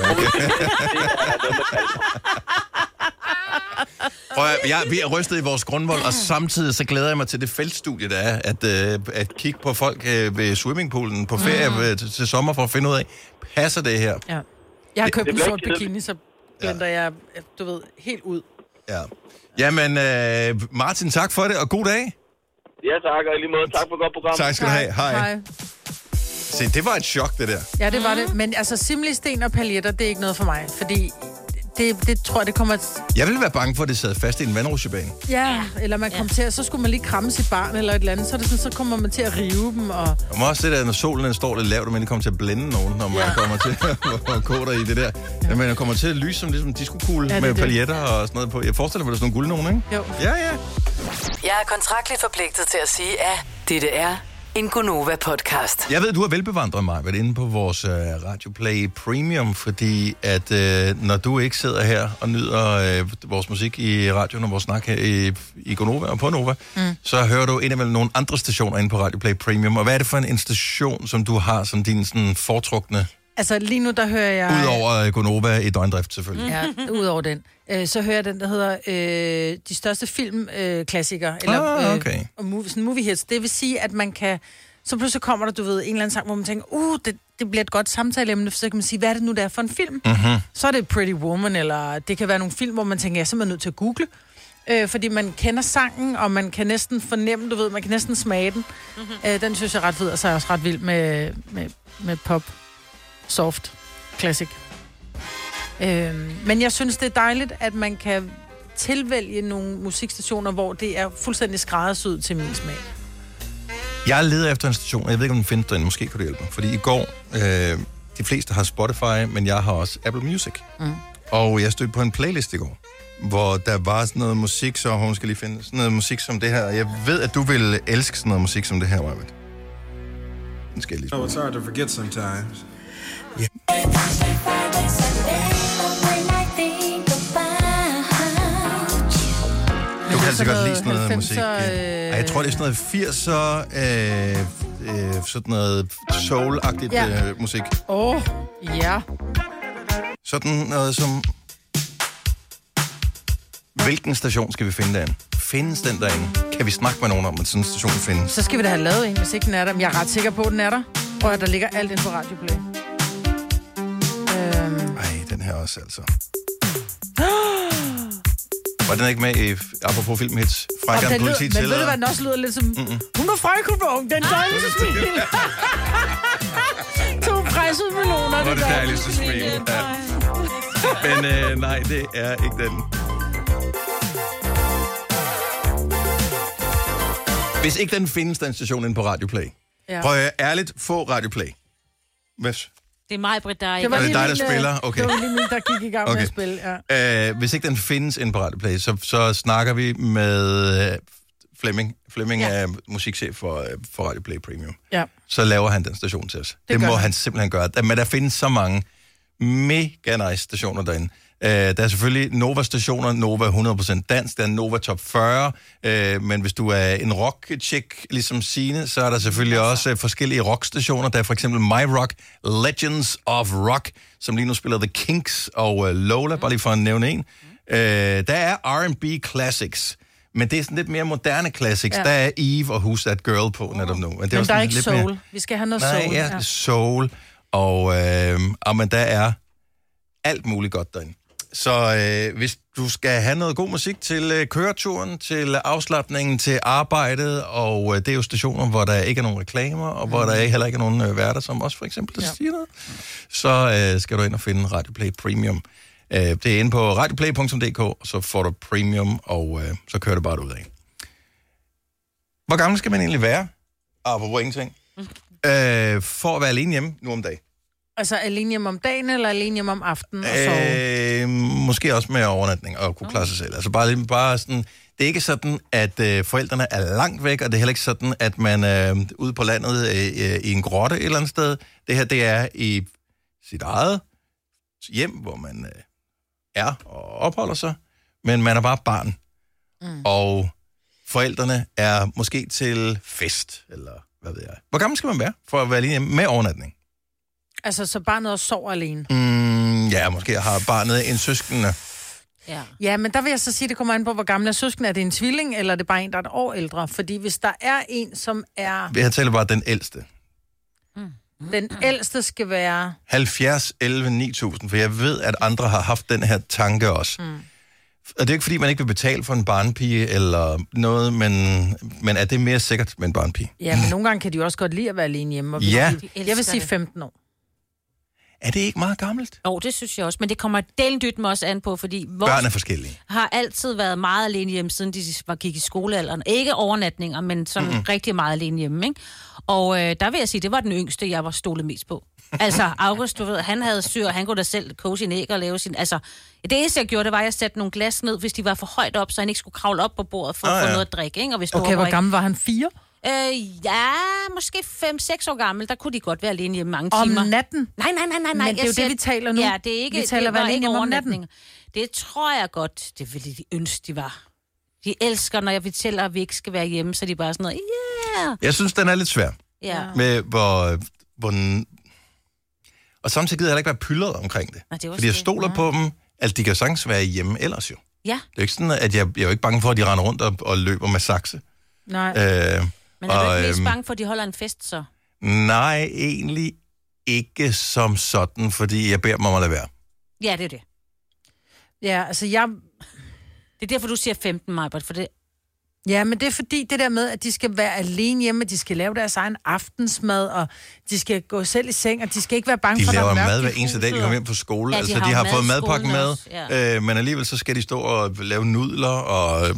Vi er rystet i vores grundvold, og samtidig så glæder jeg mig til det feltstudie, der er, at kigge på folk ved swimmingpoolen på ferie til sommer for at finde ud af, passer det her? Ja. Jeg har købt en sort bikini, så blender jeg, du ved, helt ud. Ja. Jamen, Martin, tak for det, og god dag. Ja, tak, og i lige måde. Tak for et godt program. Tak skal du have. Hej. Se, det var et chok, det der. Ja, det var det. Men altså, simlisten og paljetter, det er ikke noget for mig, fordi det tror jeg, det kommer... Jeg ville være bange for, at det sad fast i en vandrutsjebane. Ja, eller man kom til, så skulle man lige kramme sit barn eller et eller andet, så, er det sådan, så kommer man til at rive dem, og... Der må også det der, når solen står lidt lavt, og man kommer til at blænde nogen, når man kommer til at koder i det der. Ja. Man kommer til at lyse som ligesom diskokugle med paljetter og sådan noget på. Jeg forestiller mig, at der er sådan nogle guld nogen, ikke? Jo. Ja. Jeg er kontraktligt forpligtet til at sige, at dette er en Gonova-podcast. Jeg ved, du er velbevandret, mig, været inde på vores Radio Play Premium, fordi at når du ikke sidder her og nyder vores musik i radioen og vores snak her i Gonova og på Nova, så hører du indimellem nogle andre stationer inde på Radio Play Premium. Og hvad er det for en station, som du har som din sådan foretrukne? Altså lige nu, der hører jeg... Udover Gonova i døgndrift, selvfølgelig. Ja, udover den. Så hører jeg den, der hedder de største filmklassikere. Eller okay. Movie hits. Det vil sige, at man kan... Så pludselig kommer der, du ved, en eller anden sang, hvor man tænker, det bliver et godt samtaleemne, så kan man sige, hvad er det nu, der er for en film? Mm-hmm. Så er det Pretty Woman, eller det kan være nogle film, hvor man tænker, jeg er simpelthen nødt til at google. Fordi man kender sangen, og man kan næsten fornemme, du ved, man kan næsten smage den. Mm-hmm. Den synes jeg er ret fed, og så er jeg også ret vild med pop. Soft. Classic. Men jeg synes, det er dejligt, at man kan tilvælge nogle musikstationer, hvor det er fuldstændig skræddersyet til min smag. Jeg leder efter en station, og jeg ved ikke, om den findes derinde. Måske kunne det hjælpe mig. Fordi i går, de fleste har Spotify, men jeg har også Apple Music. Mm. Og jeg stødte på en playlist i går, hvor der var sådan noget musik, så hun skal lige finde sådan noget musik som det her. Jeg ved, at du vil elske sådan noget musik som det her, Marvind. Den skal jeg lige... Oh, it's hard to forget sometimes. Yeah. Du kan altså godt lide sådan noget musik. Jeg tror, det er sådan noget 80'er, sådan noget soul-agtigt musik. Ja. Sådan noget som... Hvilken station skal vi finde derinde? Findes den derinde? Kan vi snakke med nogen om, at sådan en station findes? Så skal vi da have lavet en, hvis ikke den er der. Men jeg er ret sikker på, at den er der. Og at der ligger alt ind på Radio Play. Ej, den her også, altså. Var den ikke med i, apropos filmhits, fra en politi til? Men ved du hvad, den også lyder lidt som... Hun er frøkubong, den dejligste smil. 2 pressede meloner. Det dejligste smil, ja. Men nej, det er ikke den. Hvis ikke den findes, den station inde på Radio Play. Ja. Prøv at ærligt få Radio Play. Hvad? Det er mig, Britt, der det var dig, der spiller? Okay. Det var lige min, der gik i gang med at spille, ja. Hvis ikke den findes inde på Radio Play, så snakker vi med Flemming. Flemming er musikchef for Radio Play Premium. Ja. Så laver han den station til os. Det må han simpelthen gøre. Men der findes så mange mega nice stationer derinde. Der er selvfølgelig Nova-stationer, Nova 100% dansk, der er Nova Top 40, men hvis du er en rock-chick, ligesom Signe, så er der selvfølgelig også forskellige rockstationer. Der er for eksempel My Rock, Legends of Rock, som lige nu spiller The Kinks og Lola, bare lige for at nævne en. Der er R&B Classics, men det er sådan lidt mere moderne classics. Ja. Der er Eve og Who's That Girl på netop nu. Men der er ikke soul. Mere... Vi skal have noget soul. Nej, soul, og men der er alt muligt godt derinde. Så hvis du skal have noget god musik til køreturen, til afslapningen, til arbejdet, og det er jo stationer, hvor der ikke er nogen reklamer, og hvor der heller ikke er nogen værter, som også for eksempel siger noget, så skal du ind og finde Radio Play Premium. Det er inde på radioplay.dk, og så får du Premium, og så kører det bare ud af. Hvor gammel skal man egentlig være? Apropos ingenting. For at være alene hjemme nu om dagen. Altså alene hjemme om dagen, eller alene hjemme om aftenen og sove? Måske også med overnatning og kunne klare sig selv. Altså bare sådan, det er ikke sådan, at forældrene er langt væk, og det er heller ikke sådan, at man er ude på landet i en grotte et eller andet sted. Det her, det er i sit eget hjem, hvor man er og opholder sig, men man er bare barn. Og forældrene er måske til fest, eller hvad ved jeg. Hvor gammel skal man være for at være alene hjemme med overnatning? Altså, så barnet også sover alene? Ja, måske har barnet en søskende. Ja, men der vil jeg så sige, at det kommer an på, hvor gammel er søskende. Er det en tvilling, eller er det bare en, der er et år ældre? Fordi hvis der er en, som er... Jeg taler bare den ældste. Den ældste skal være... 70, 11, 9000, for jeg ved, at andre har haft den her tanke også. Og det er ikke, fordi man ikke vil betale for en barnpige eller noget, men er det mere sikkert med en barnpige? Ja, men nogle gange kan de jo også godt lide at være alene hjemme. Og jeg vil sige 15 år. Er det ikke meget gammelt? Jo, det synes jeg også, men det kommer deldyt mig også an på, fordi børn er forskellige. Har altid været meget alene hjemme, siden de gik i skolealderen. Ikke overnatninger, men sådan rigtig meget alene hjemme, ikke? Og der vil jeg sige, det var den yngste, jeg var stolet mest på. Altså, August, du ved, han havde styr, han kunne da selv koge sin æg og lave sin... Altså, det eneste, jeg gjorde, det var, at jeg satte nogle glas ned, hvis de var for højt op, så han ikke skulle kravle op på bordet for at få noget at drikke, ikke? Og hvis okay, hvor gammel var han? 4? Ja, måske 5-6 år gammel, der kunne de godt være alene hjemme mange timer. Om natten? Nej. Men det er jo det, vi taler nu. Ja, det er ikke... Vi taler være alene hjemme om natten. Det tror jeg godt, det ville de ønske, de var. De elsker, når jeg fortæller, at vi ikke skal være hjemme, så de bare sådan noget, yeah! Jeg synes, den er lidt svær. Ja. Med hvor og samtidig gider jeg ikke være pyldret omkring det. Fordi jeg stoler på dem, at de kan sagtens være hjemme ellers jo. Ja. Det er ikke sådan, at jeg er jo ikke bange for, at de render rundt og løber med sakse. Nej. Men er du ikke mest bange for, at de holder en fest så? Nej, egentlig ikke som sådan, fordi jeg beder dem om at lade være. Ja, det er det. Ja, altså Det er derfor, du siger 15, Majbert, for det... Ja, men det er fordi det der med, at de skal være alene hjemme, de skal lave deres egen aftensmad, og de skal gå selv i seng, og de skal ikke være bange for, at der er mørkt. De laver mad hver eneste dag, de kommer hjem på skole. Ja, de har fået madpakken med, ja. men alligevel så skal de stå og lave nudler og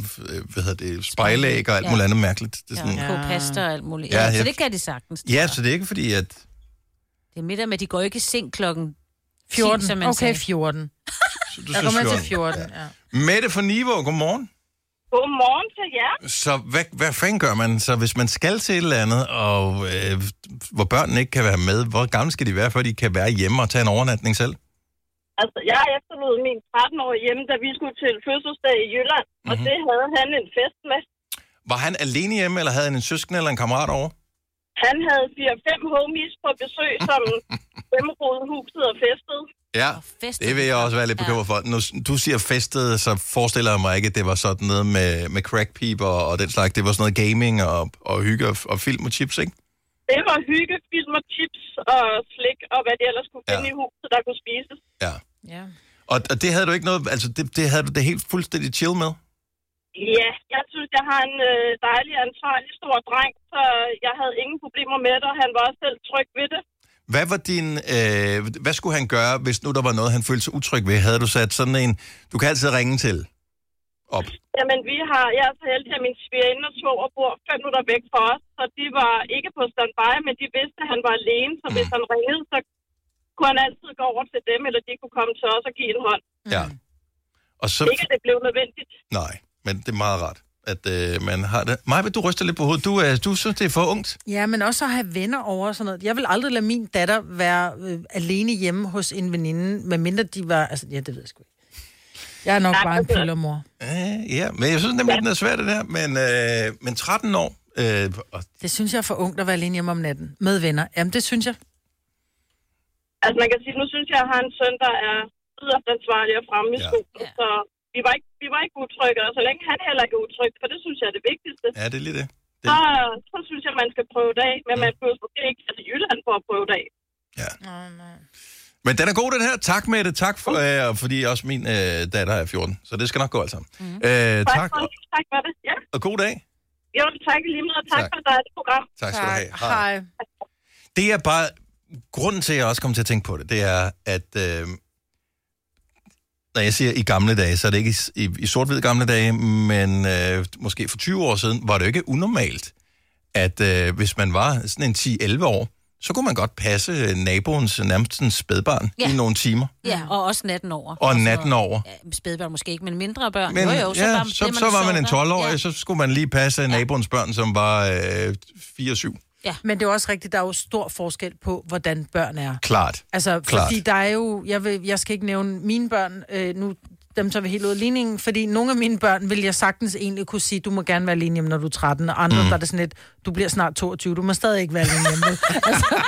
spejlæg og alt muligt andet mærkeligt. Det er sådan... pasta og alt muligt. Ja, så det kan de sagtens. Ja, så det er ikke fordi, at... Det er middag med, de går ikke i seng klokken 14. 10, som man okay, sagde. 14. Du Jeg kommer til 14, ja. Mette fra Nivå, godmorgen. Godmorgen til jer. Så hvad fanden gør man, så hvis man skal til et eller andet, og hvor børnene ikke kan være med, hvor gamle skal de være, før de kan være hjemme og tage en overnatning selv? Altså, jeg efterlod min 13-årige hjemme, da vi skulle til fødselsdag i Jylland, og det havde han en fest med. Var han alene hjemme, eller havde han en søskende eller en kammerat over? Han havde 4-5 homies på besøg, som gennemrodede huset og festede. Ja, det vil jeg også være lidt bekymret for. Når du siger festet, så forestiller jeg mig ikke, at det var sådan noget med crackpiber og den slags. Det var sådan noget gaming og hygge og film og chips, ikke? Det var hygge, film og chips og slik og hvad det ellers kunne finde i huset, der kunne spises. Ja. Og det havde du ikke noget... Altså, det havde du det helt fuldstændig chill med? Ja, jeg synes, jeg har en dejlig, ansvarlig stor dreng, så jeg havde ingen problemer med det, og han var også selv tryg ved det. Hvad var hvad skulle han gøre, hvis nu der var noget, han følte sig utryg ved? Havde du sat sådan en, du kan altid ringe til op? Jamen, jeg er så heldig, at min svigerinde og svoger bor 5 minutter væk fra os, så de var ikke på standby, men de vidste, at han var alene, så hvis han ringede, så kunne han altid gå over til dem, eller de kunne komme til os og give en hånd. Ja. Og så... Ikke, at det blev nødvendigt. Nej, men det er meget rart, at man har det. Maja, du ryster lidt på hovedet. Du synes, det er for ungt. Ja, men også at have venner over og sådan noget. Jeg vil aldrig lade min datter være alene hjemme hos en veninde, medmindre de var... Altså, ja, det ved jeg sgu ikke. Jeg er nok bare en pøllermor. Ja, men jeg synes nemlig, den er svært, det der. Men 13 år... Det synes jeg er for ungt at være alene hjemme om natten. Med venner. Jamen, det synes jeg. Altså, man kan sige, nu synes jeg, at jeg har en søn, der er yderst ansvarlig og fremme i skolen, så... Vi var ikke utrygge, og så længe han heller ikke er utryg, for det synes jeg er det vigtigste. Ja, det er lige det. Så synes jeg, man skal prøve det af, men man behøver måske ikke til Jylland for at prøve det af. Ja. Men den er god, den her. Tak med det. Tak for, fordi også min datter er 14, så det skal nok gå alt sammen. Tak. Tak for det, ja. Og god dag. Jo, tak lige måde, og tak for dig, det program. Tak skal du have. Hej. Det er bare... Grunden til, at jeg også kommer til at tænke på det, det er, at... Når jeg siger i gamle dage, så er det ikke i sort-hvid gamle dage, men måske for 20 år siden, var det jo ikke unormalt, at hvis man var sådan en 10-11 år, så kunne man godt passe naboens nærmest sådan spædbarn i nogle timer. Ja, og også 18 år. Og 18 år. Ja, spædbarn måske ikke, men mindre børn. Men, så var man en 12-årig, så skulle man lige passe naboens børn, som var 4-7. Ja. Men det er også rigtigt, der er jo stor forskel på, hvordan børn er. Klart. Altså, fordi der er jo... Jeg skal ikke nævne mine børn, nu dem tager vi helt ud af ligningen, fordi nogle af mine børn vil jeg sagtens egentlig kunne sige, du må gerne være alene hjemme, når du er 13, og andre, der er det sådan lidt, du bliver snart 22, du må stadig ikke være alene hjemme. Altså.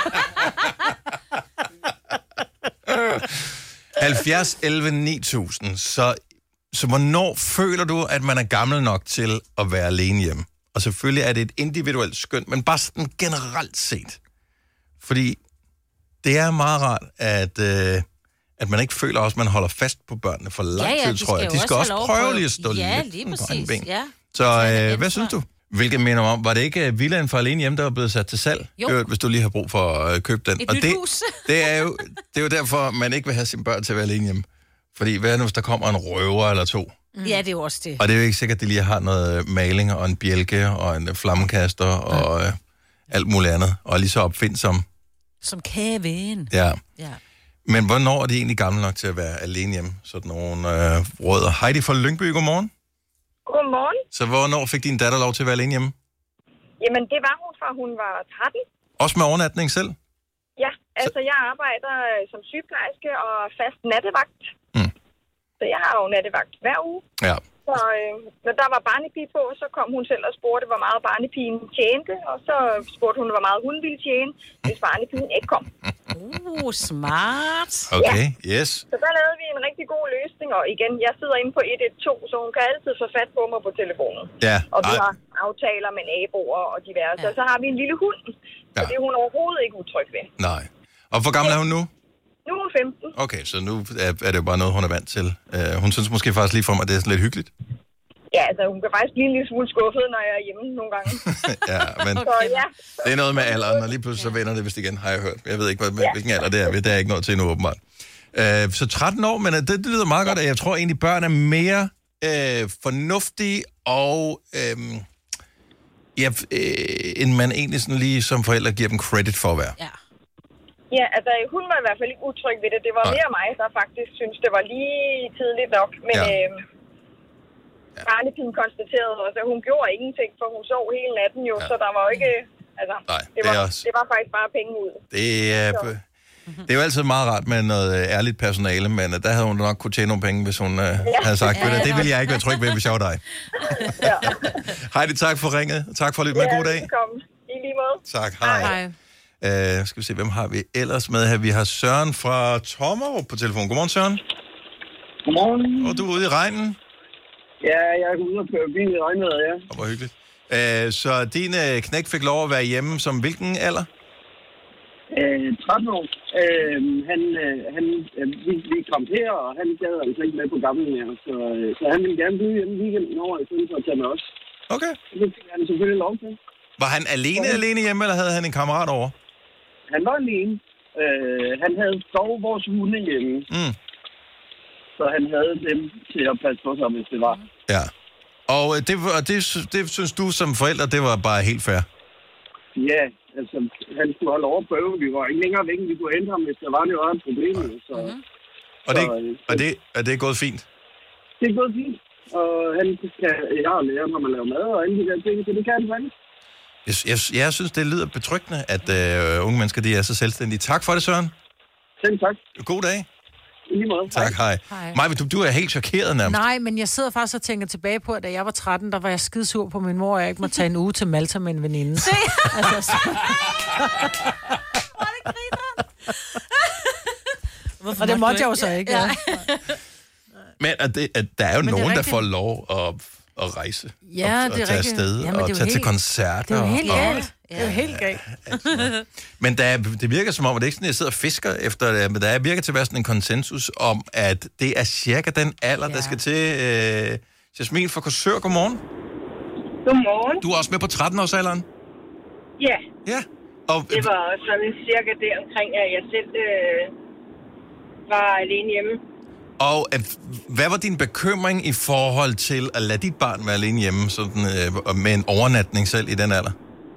70, 11, 9000. Så hvornår føler du, at man er gammel nok til at være alene hjemme? Og selvfølgelig er det et individuelt skøn, men bare sådan generelt set. Fordi det er meget rart, at man ikke føler også, at man holder fast på børnene for lang tid, tror jeg. De skal også prøve lige at stå lidt på en ben. Ja. Så hvad synes du? Hvilket minder om, var det ikke villaen for alene hjemme, der var blevet sat til salg? Jo. Hvis du lige har brug for at købe den. Et nyt hus. Det er jo derfor, man ikke vil have sine børn til at være alene hjemme. Fordi hvad nu, hvis der kommer en røver eller to? Ja, det er jo også det. Og det er jo ikke sikkert, at de lige har noget maling og en bjælke og en flammekaster og alt muligt andet. Og lige så opfindsom Som Kevin. Ja. Ja. Men hvornår er de egentlig gamle nok til at være alene hjemme? Sådan nogle rødder. Heidi fra Lyngby, godmorgen. Godmorgen. Så hvornår fik din datter lov til at være alene hjemme? Jamen, det var hun fra hun var 13. Også med overnatning selv? Ja, altså jeg arbejder som sygeplejerske og fast nattevagt. Så jeg har jo nattevagt hver uge. Ja. Så når der var barnepige på, så kom hun selv og spurgte, hvor meget barnepigen tjente. Og så spurgte hun, hvor meget hun ville tjene, hvis barnepigen ikke kom. Smart. Okay, ja. Yes. Så der lavede vi en rigtig god løsning. Og igen, jeg sidder inde på 112, så hun kan altid få fat på mig på telefonen. Ja. Og vi har aftaler med naboer og diverse. Ja. Og så har vi en lille hund. Så det er hun overhovedet ikke utryg ved. Nej. Og hvor gammel er hun nu? Nu er hun 15. Okay, så nu er det jo bare noget, hun er vant til. Hun synes måske faktisk lige for mig, at det er sådan lidt hyggeligt. Ja, altså hun kan faktisk blive en lille smule skuffet, når jeg er hjemme nogle gange. Ja, men så, ja. Det er noget med alderen, og lige pludselig så vender det vist igen, har jeg hørt. Jeg ved ikke, hvilken alder det er. Det er ikke noget til endnu, åbenbart. Så 13 år, men det lyder meget godt, at jeg tror egentlig, børn er mere fornuftige og... end man egentlig sådan lige som forældre giver dem credit for at være. Ja. Ja, altså hun var i hvert fald ikke utryg ved det. Det var mere mig, der faktisk synes det var lige tidligt nok. Men barnepigen konstaterede også, at hun gjorde ingenting, for hun sov hele natten jo, så der var jo ikke... Altså, det var faktisk bare penge ud. Det er jo altid meget rart med noget ærligt personale, men der havde hun nok kunne tjene nogle penge, hvis hun havde sagt, det ville jeg ikke være tryg ved, hvis jeg var dig. Heidi, tak for ringet. Tak for at lytte med. God dag. Velkommen. I lige måde. Tak, hej. Skal vi se, hvem har vi ellers med her? Vi har Søren fra Tommerup på telefon. Godmorgen, Søren. Godmorgen. Og du er ude i regnen? Ja, jeg er ude og køre bil i regnvejret, ja. Og hvor hyggeligt. Så din knægt fik lov at være hjemme som hvilken alder? 13 år. Vi kom her, og han gad altså ikke med på gamle her, så han ville gerne blive hjemme weekenden over, i stedet for at tage med os. Okay. Det fik han selvfølgelig lov til. Var han alene hjemme, eller havde han en kammerat over? Han var alene. Han havde dog vores hunde hjemme. Så han havde dem til at passe på sig, hvis det var. Ja. Og det synes du som forælder, det var bare helt fair? Ja, altså han skulle have lov at prøve. Vi var ikke længere væk, vi kunne hente ham, hvis der var et problem. Så, og det er gået fint? Det er gået fint. Og jeg har lært ham at lave mad og alle de der ting, så det kan han faktisk. Jeg synes, det lyder betryggende, at unge mennesker de er så selvstændige. Tak for det, Søren. Selv tak. God dag. Lige måde. Tak, hej. Maja, du er helt chokeret nærmest. Nej, men jeg sidder faktisk og tænker tilbage på, at da jeg var 13, der var jeg skidesur på min mor, og jeg ikke måtte tage en uge til Malta med en veninde. Altså, og det måtte jeg jo så ikke. Ja. Men der er jo nogen, der får lov at rejse. Ja, og tage afsted og tage til koncerter. Det er jo helt galt. Det er jo helt galt. Men det virker som om, at det ikke sådan, jeg sidder og fisker efter det, men der virker til at være sådan en konsensus om, at det er cirka den alder, der skal til. Jasmin fra Korsør, godmorgen. Godmorgen. Du er også med på 13-årsalderen? Ja. Ja. Og det var sådan cirka der omkring, at jeg selv var alene hjemme. Og hvad var din bekymring i forhold til at lade dit barn være alene hjemme sådan, med en overnatning selv i den alder?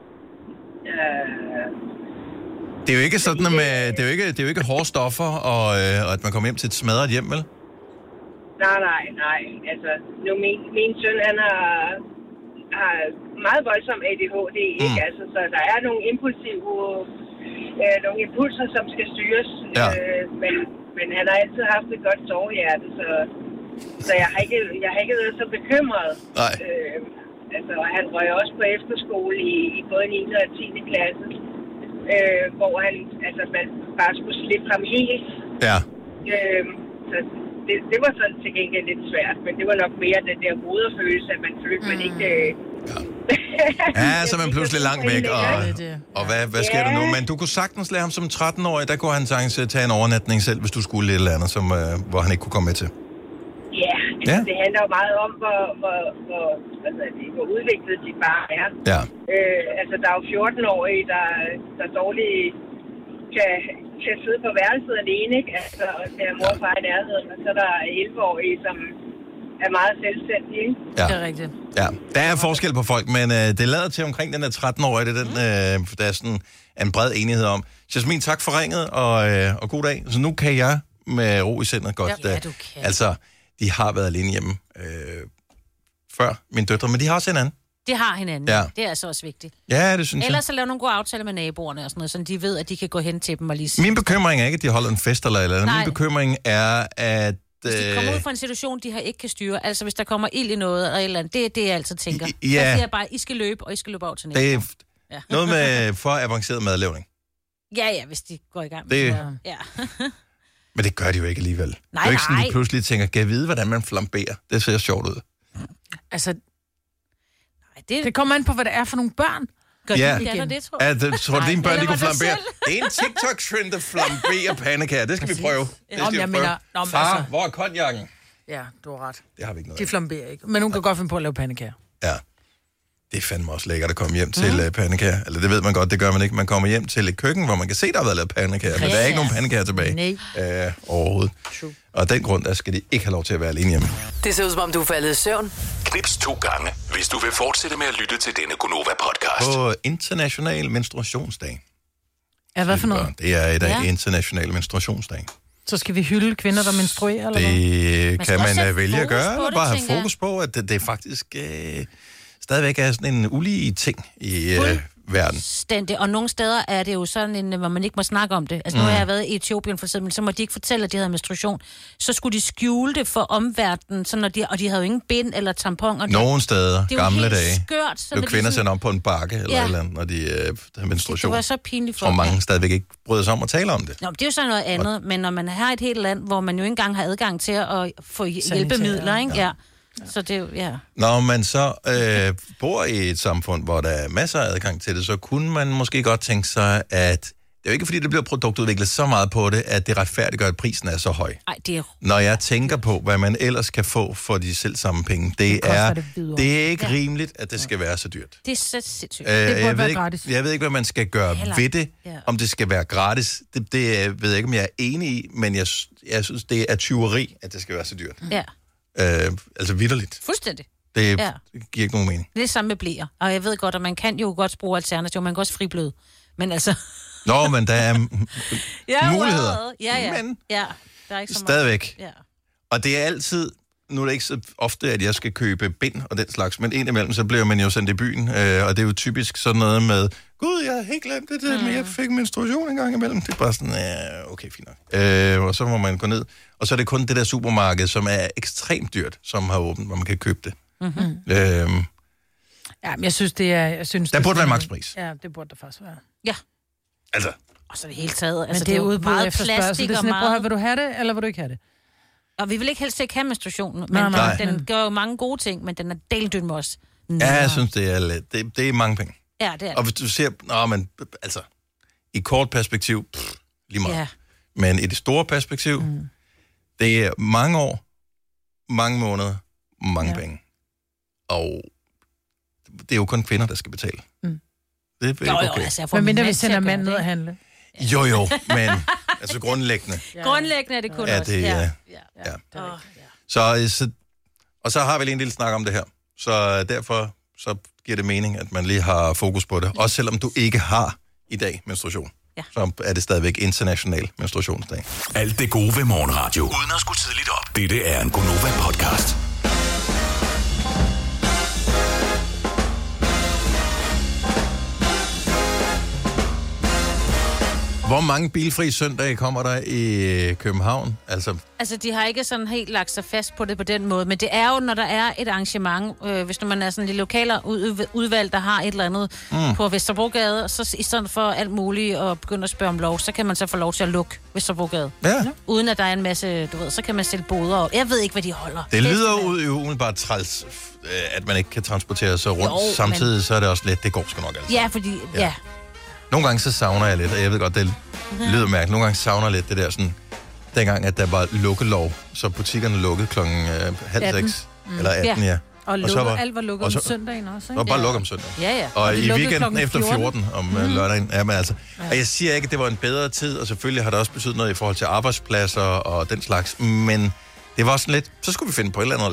Det er jo ikke sådan, det er jo ikke hårde stoffer, og at man kommer hjem til et smadret hjem, vel? Nej. Altså, nu min søn, han har meget voldsom ADHD, ikke? Altså, så der er nogle nogle impulser, som skal styres, men han har altid haft et godt sovehjerte, så jeg har ikke været så bekymret. Nej. Altså, han røg også på efterskole i både 9. og 10. klasse, hvor man bare skulle slippe ham helt. Ja. Så det var sådan til gengæld lidt svært, men det var nok mere den der moderfølelse, at man følte, man ikke... Ja, så er man pludselig langt væk, og hvad sker der nu? Men du kunne sagtens lade ham som 13-årig, der kunne han sagtens tage en overnatning selv, hvis du skulle et eller andet, hvor han ikke kunne komme med til. Ja, det handler jo meget om, hvor udviklet dit barn er. Ja. Altså, der er jo 14-årige, der dårligt kan sidde på værelset alene, ikke? Altså, og der er mor og far i nærheden, og så er der 11-årige, som er meget selvstændige, ikke? Ja. Det er rigtigt. Ja, der er forskel på folk, men det lader til omkring den der 13-årige, det er den, der er sådan en bred enighed om. Jasmin, tak for ringet, og god dag. Så nu kan jeg med ro i sindet godt. Ja, du kan. Altså, de har været alene hjemme før, mine døtre, men de har også hinanden. Det har hinanden. Ja. Det er altså også vigtigt. Ja, det synes Ellers så lave nogle gode aftaler med naboerne og sådan noget, så de ved, at de kan gå hen til dem og lige sige... Min bekymring er ikke, at de holder en fest eller andet. Nej. Min bekymring er, at... Hvis de kommer ud fra en situation, de ikke kan styre, altså hvis der kommer ild i noget eller et eller andet, det er det, jeg altid tænker. Ja. Så siger jeg bare, I skal løbe, og I skal løbe over til næste. Det er Ja. noget med for avanceret madlavning. Ja, hvis de går i gang. Det- Ja. Men det gør de jo ikke alligevel. Nej, det er jo ikke sådan, nej. de pludselig tænker, kan jeg vide, hvordan man flamberer? Det ser sjovt ud. Altså, det... det kommer an på, hvad det er for nogle børn. Gør Ja. de igen. Det, tror jeg. Tror du, dine børn, de kunne det var dig flambere? selv. Det er en TikTok-trend, der flamberer pandekager. Det skal vi prøve. Det skal Nå, vi jeg prøve. mener- Nå, men Far, altså- hvor er konjakken? Ja, du har ret. Det har vi ikke noget De af. flamberer ikke. Men hun kan godt finde på at lave pandekager. Ja. Det er fandme også lækkert at komme hjem til pandekager. Eller det ved man godt, det gør man ikke. Man kommer hjem til et køkken, hvor man kan se, der har været lavet pandekager. Men der er ikke nogen pandekager tilbage. Nej. Overhovedet. Og af den grund, der skal de ikke have lov til at være alene hjemme. Det ser ud som om, du er faldet i søvn. Knips 2 gange, hvis du vil fortsætte med at lytte til denne Gonova-podcast. På International Menstruationsdag. Ja, hvad for noget? Det er i dag International Menstruationsdag. Så skal vi hylde kvinder, der menstruerer, eller hvad? Det kan man sætte vælge at fokus gøre, på eller det, bare have tænker jeg. fokus på, at det faktisk stadigvæk er sådan en ulige ting i verden. Stændig. Og nogle steder er det jo sådan en, hvor man ikke må snakke om det. Altså nu har jeg været i Etiopien for eksempel, så må de ikke fortælle, at de havde menstruation. Så skulle de skjule det for omverdenen, så når og de havde jo ingen bind eller tamponer. Nogle steder, det er jo gamle helt dage, skørt, så blev når de kvinder sådan- sendt om på en bakke eller Ja. et eller andet, når de havde menstruation. Det var så pinligt for Og dem. mange stadigvæk ikke bryder sig om at tale om det. Nå, men det er jo så noget andet, men når man har et helt land, hvor man jo ikke engang har adgang til at få hjælpemidler, ikke? Ja. Så det er jo, ja. Når man så bor i et samfund, hvor der er masser af adgang til det, så kunne man måske godt tænke sig, at det er jo ikke fordi, det bliver produktudviklet så meget på det, at det retfærdiggør, at prisen er så høj. Ej, det er Når jeg tænker på, hvad man ellers kan få for de selv samme penge, det er ikke rimeligt, at det skal være så dyrt. Det er så sindssygt. Jeg ved ikke, hvad man skal gøre ved det, om det skal være gratis. Det ved jeg ikke, om jeg er enig i, men jeg synes, det er tyveri, at det skal være så dyrt. Ja, Altså vitterligt. fuldstændig. Det giver ikke nogen mening. Det er det samme med bleer. Og jeg ved godt, at man kan jo godt bruge alternativer. Man kan også fribløde. Men altså... Nå, men der er muligheder. Well. Ja. Men ja, der er ikke så stadigvæk. meget. Ja. Og det er altid... Nu er det ikke så ofte, at jeg skal købe bind og den slags, men indimellem, så bliver man jo sendt i byen, og det er jo typisk sådan noget med, gud, jeg har helt glemt det, men jeg fik menstruation en gang imellem. Det er bare sådan, okay, fint nok. Og så må man gå ned. Og så er det kun det der supermarked, som er ekstremt dyrt, som har åbent, hvor man kan købe det. Mm-hmm. Ja, men jeg synes, det er... Der burde være makspris. Ja, det burde der faktisk være. Ja. Altså. Og så det hele taget. Men Altså, det er jo udbud meget efterspørgsel. plastik Det er og sådan, prøv at høre, meget... vil du have det, eller vil du ikke have det? Og vi vil ikke helst ikke have menstruationen, men Nej. den gør jo mange gode ting, men den er deldyn med os. Ja, jeg synes, det er lidt. Det er mange penge. Ja, det er Og hvis du ser, men altså, i kort perspektiv, lige meget. Ja. Men i det store perspektiv, det er mange år, mange måneder, mange penge. Og det er jo kun kvinder, der skal betale. Mm. Det er ikke okay. Altså, Men mindre vi sender manden ned at handle. Jo, men altså grundlæggende. Grundlæggende er det kun Ja, os. det er- Så, og så har vi lige en lille snak om det her. Så derfor så giver det mening, at man lige har fokus på det. Også selvom du ikke har i dag menstruation. Ja. Så er det stadigvæk international menstruationsdag. Alt det gode ved morgenradio. Uden at skulle tidligt op. Dette er en Gonova-podcast. Hvor mange bilfri søndage kommer der i København? Altså, de har ikke sådan helt lagt sig fast på det på den måde, men det er jo, når der er et arrangement, hvis man er sådan en lille lokaler udvalg, der har et eller andet på Vesterbrogade, så i stedet for alt muligt og begynde at spørge om lov, så kan man så få lov til at lukke Vesterbrogade. Ja. Uden at der er en masse, du ved, så kan man stille boder og jeg ved ikke, hvad de holder. Det lyder jo umiddelbart træls, at man ikke kan transportere sig rundt. Jo, Samtidig så er det også lidt, det går sgu nok altså. Ja, fordi, ja. Nogle gange så savner jeg lidt, og jeg ved godt, det lyder mærkeligt. Nogle gange savner jeg lidt det der sådan, dengang at der var lukkelov, så butikkerne lukkede klokken 5:30 eller 18, ja. Og alt var lukket om søndagen også, ikke? Og bare lukket om søndagen. Ja. Og i weekenden klokken efter 14 om lørdagen. Ja, men altså. Ja. Og jeg siger ikke, at det var en bedre tid, og selvfølgelig har det også betydet noget i forhold til arbejdspladser og den slags, men det var sådan lidt, så skulle vi finde på et eller andet at lave.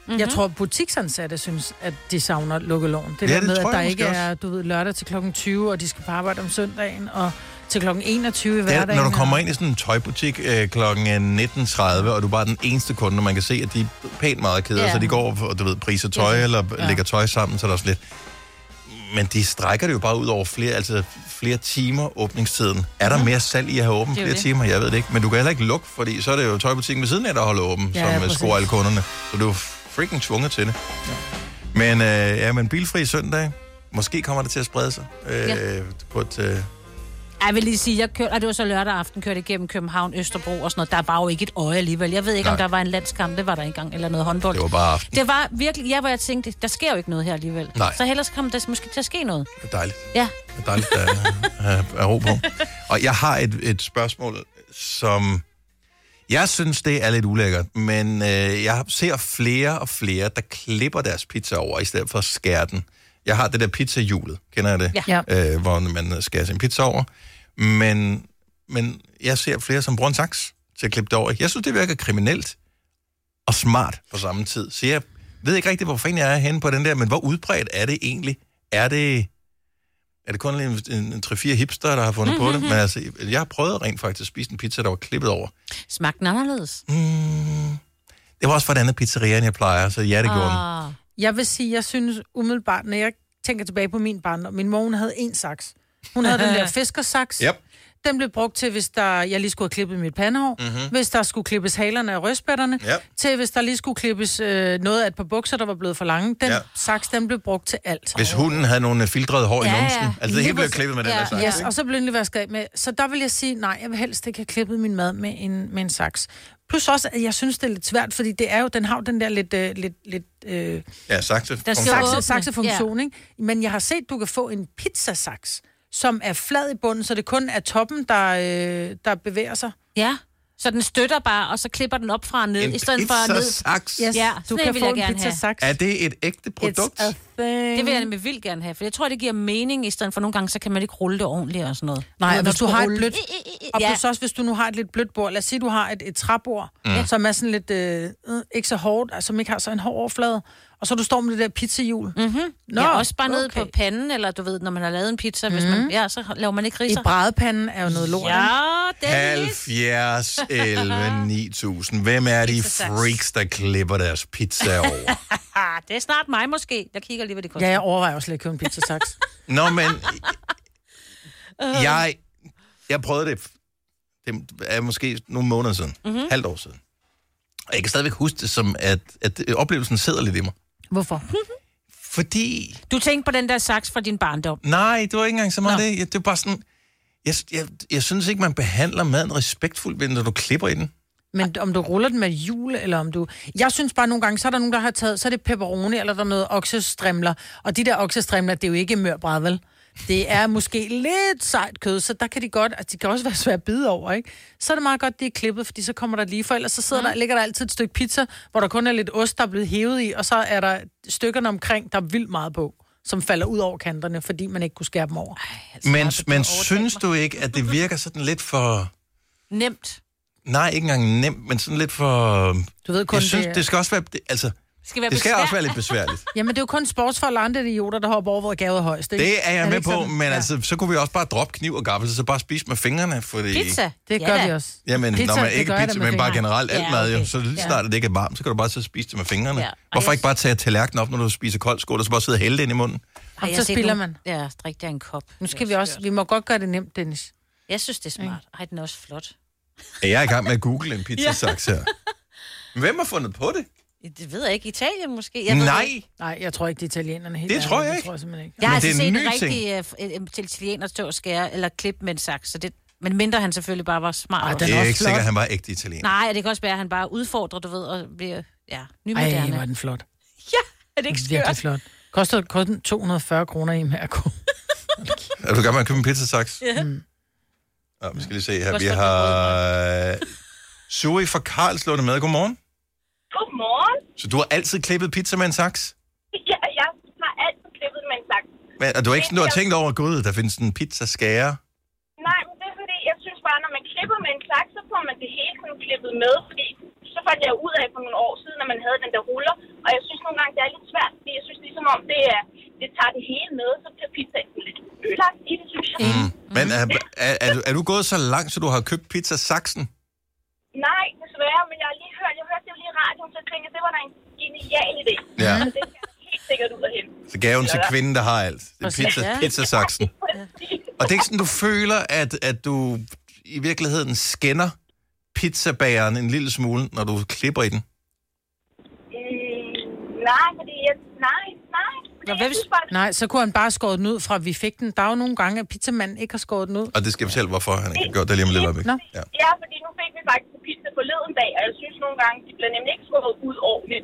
Mm-hmm. Jeg tror, butiksansatte synes, at de savner lukkeloven. Det der med, at der ikke er, du ved, lørdag til klokken 20, og de skal på arbejde om søndagen, og til klokken 21 i hverdagen. Når du kommer ind i sådan en tøjbutik klokken 19.30, og du er bare den eneste kunde, og man kan se, at de er pænt meget keder, så de går og du ved, priser tøj, eller lægger tøj sammen, så der er også lidt. Men de strækker det jo bare ud over flere timer åbningstiden. Er der mere salg i at have åbent flere timer? Jeg ved det ikke. Men du kan heller ikke lukke, fordi så er det jo tøjbutikken ved siden af, der holder åben, som scorer alle kunderne. Så du er freaking tvunget til det. Ja. Men bilfri søndag, måske kommer det til at sprede sig på et... Jeg vil lige sige, det var så lørdag aften, kørte igennem København, Østerbro og sådan noget. Der var jo ikke et øje alligevel. Jeg ved ikke, om der var en landskamp, det var der engang, eller noget håndbold. Det var bare aften. Det var virkelig, hvor jeg tænkte, der sker jo ikke noget her alligevel. Nej. Så ellers kommer der måske til at ske noget. Det er dejligt. Ja. Det er dejligt at ro på. Og jeg har et spørgsmål, som jeg synes, det er lidt ulækkert, men jeg ser flere og flere, der klipper deres pizza over, i stedet for at skære den. Jeg har det der pizzahjulet, kender jeg det? Ja. Hvor man skærer sin pizza over. Men jeg ser flere, som bruger en saks til at klippe det over. Jeg synes, det virker kriminelt og smart på samme tid. Så jeg ved ikke rigtig, hvor fanden jeg er henne på den der, men hvor udbredt er det egentlig? Er det kun en 3-4 hipster, der har fundet på det? Men altså, jeg har prøvet rent faktisk at spise en pizza, der var klippet over. Smagte den anderledes? Det var også for et andet pizzeria, end jeg plejer, så ja, det gjorde den. Jeg vil sige, jeg synes umiddelbart, når jeg tænker tilbage på min barndom, min mor, hun havde en saks. Hun havde den der fiskersaks. Yep. Den blev brugt til, hvis jeg lige skulle have klippet mit pandehår, hvis der skulle klippes halerne af rødspætterne, til hvis der lige skulle klippes noget af et par bukser, der var blevet for lange. Den saks, den blev brugt til alt. Hvis hunden havde nogle filtrede hår i numsen, altså det hele blev klippet med den der saks. Yes, og så blev den lige vasket af med. Så der vil jeg sige, nej, jeg vil helst ikke have klippet min mad med en saks. Plus også, at jeg synes, det er lidt svært, fordi det er jo, den har jo den der lidt saksefunktion, ikke? Men jeg har set, du kan få en pizzasaks, som er flad i bunden, så det kun er toppen, der bevæger sig. Ja, så den støtter bare, og så klipper den op fra og ned, i stedet for ned. Saks. Yes, ja, du kan få en pizzasaks. Er det et ægte produkt? Det vil jeg nemlig vildt gerne have, for jeg tror, det giver mening, i stedet for nogle gange, så kan man ikke rulle det ordentligt og sådan noget. Nej, hvis du har et blødt... Og plus også, hvis du nu har et lidt blødt bord. Lad os sige, du har et træbord, som er sådan lidt ikke så hårdt, altså som ikke har så en hård overflade. Og så du står med det der pizzahjul. Også bare ned på panden, eller du ved, når man har lavet en pizza, hvis man, så laver man ikke ridser. I brædepanden er jo noget lort. Ja, det er 70, 11, 9000. Hvem er de freaks, der klipper deres pizza over? Det er snart mig måske. Jeg kigger lige, hvad det koster. Ja, jeg overvejer også lidt at købe en pizzasaks. Nå, men jeg prøvede det. Det er måske nogle måneder siden. Halvt år siden. Og jeg kan stadigvæk huske det som, at oplevelsen sidder lidt i mig. Hvorfor? Fordi... Du tænkte på den der saks fra din barndom? Nej, det var ikke engang så meget det. Det var bare sådan... Jeg synes ikke, man behandler maden respektfuldt, når du klipper i den. Men om du ruller den med hjul, eller om du... Jeg synes bare nogle gange, så er der nogen, der har taget... Så er det pepperoni, eller der er noget oksestrimler. Og de der oksestrimler, det er jo ikke mørbræd, vel? Det er måske lidt sejt kød, så der kan de godt... Altså, de kan også være svært at bide over, ikke? Så er det meget godt, det er klippet, fordi så kommer der lige... For ellers så ligger der altid et stykke pizza, hvor der kun er lidt ost, der er blevet hævet i, og så er der stykkerne omkring, der er vildt meget på, som falder ud over kanterne, fordi man ikke kunne skære dem over. Men synes du ikke, at det virker sådan lidt for... Nemt. Nej, ikke engang nemt, men sådan lidt for... Du ved kun, jeg synes, det skal også være... Altså, det skal også være lidt besværligt. Jamen, det er jo kun sportsfolk og andre idioter, der hopper over, hvor gavet er højst. Det er jeg med på, sådan? Men altså, så kunne vi også bare droppe kniv og gaffel, så bare spise med fingrene, fordi... Pizza? Det gør vi også. Jamen, pizza, når man ikke pizza, men bare generelt alt mad, okay. jo. Så lige snart det ikke er varmt, så kan du bare så spise det med fingrene. Ja. Hvorfor ikke bare tage tallerkenen op, når du spiser kold skål, og så bare sidde og hælde det ind i munden? Og så spiller man. Ja, strik der en kop. Nu skal vi også... Vi må godt gøre det nemt, Dennis. Jeg synes, det er smart. Ej, den er også flot. Jeg er i gang med at google en pizzasaks her. Hvem har fundet på det? Det ved jeg ikke. Italien måske? Nej, jeg tror ikke, det er italienerne. Det tror jeg ikke. Det tror jeg simpelthen ikke. Jeg har altså set en rigtig italiener stå og skære, eller klippe med en saks, så det... Men mindre han selvfølgelig bare var smart. Det er ikke sikkert, at han var ægte italiener. Nej, det kan også være, at han bare udfordrer, du ved, og bliver nymoderne. Ej, var den flot. Ja, er det ikke skørt? Virkelig flot. Koster 240 kroner i Mærko. Er du i gang med at købe en pizzasaks? Ja. Nå, vi skal lige se her. Vi har Suri fra Karlslunde med. Godmorgen. Godmorgen. Så du har altid klippet pizza med en saks? Ja, jeg har altid klippet med en saks. Men er du ikke sådan, du har tænkt over, gud, der findes en pizzaskærer? Nej, men det er fordi, jeg synes bare, når man klipper med en saks, så får man det hele sådan klippet med, fordi så fandt jeg ud af for nogle år siden, når man havde den der ruller, og jeg nogle gange, det er lidt svært, fordi jeg synes ligesom om, det tager det hele med, så bliver pizzaen lidt ødelagt i det, synes jeg. Men er du gået så langt, så du har købt pizzasaksen? Nej, desværre, men jeg hørte det jo lige i radioen, så jeg tænkte, det var da en genial idé. Ja. Så det skal helt sikkert ud af hende. Så gaven til kvinden, der har alt. Det er pizzasaksen. Og det er ikke sådan, du føler, at du i virkeligheden skænder pizzabageren en lille smule, når du klipper i den? Nej, fordi nej. Nej, så kunne han bare skåret den ud fra, vi fik den. Der er jo nogle gange, at pizzamanden ikke har skåret den ud. Og det skal jeg fortælle, hvorfor han ikke har gjort det lige om lidt øjeblik. Ja, fordi nu fik vi faktisk pizza forleden dag, og jeg synes nogle gange, de bliver nemlig ikke skåret ud ordentligt.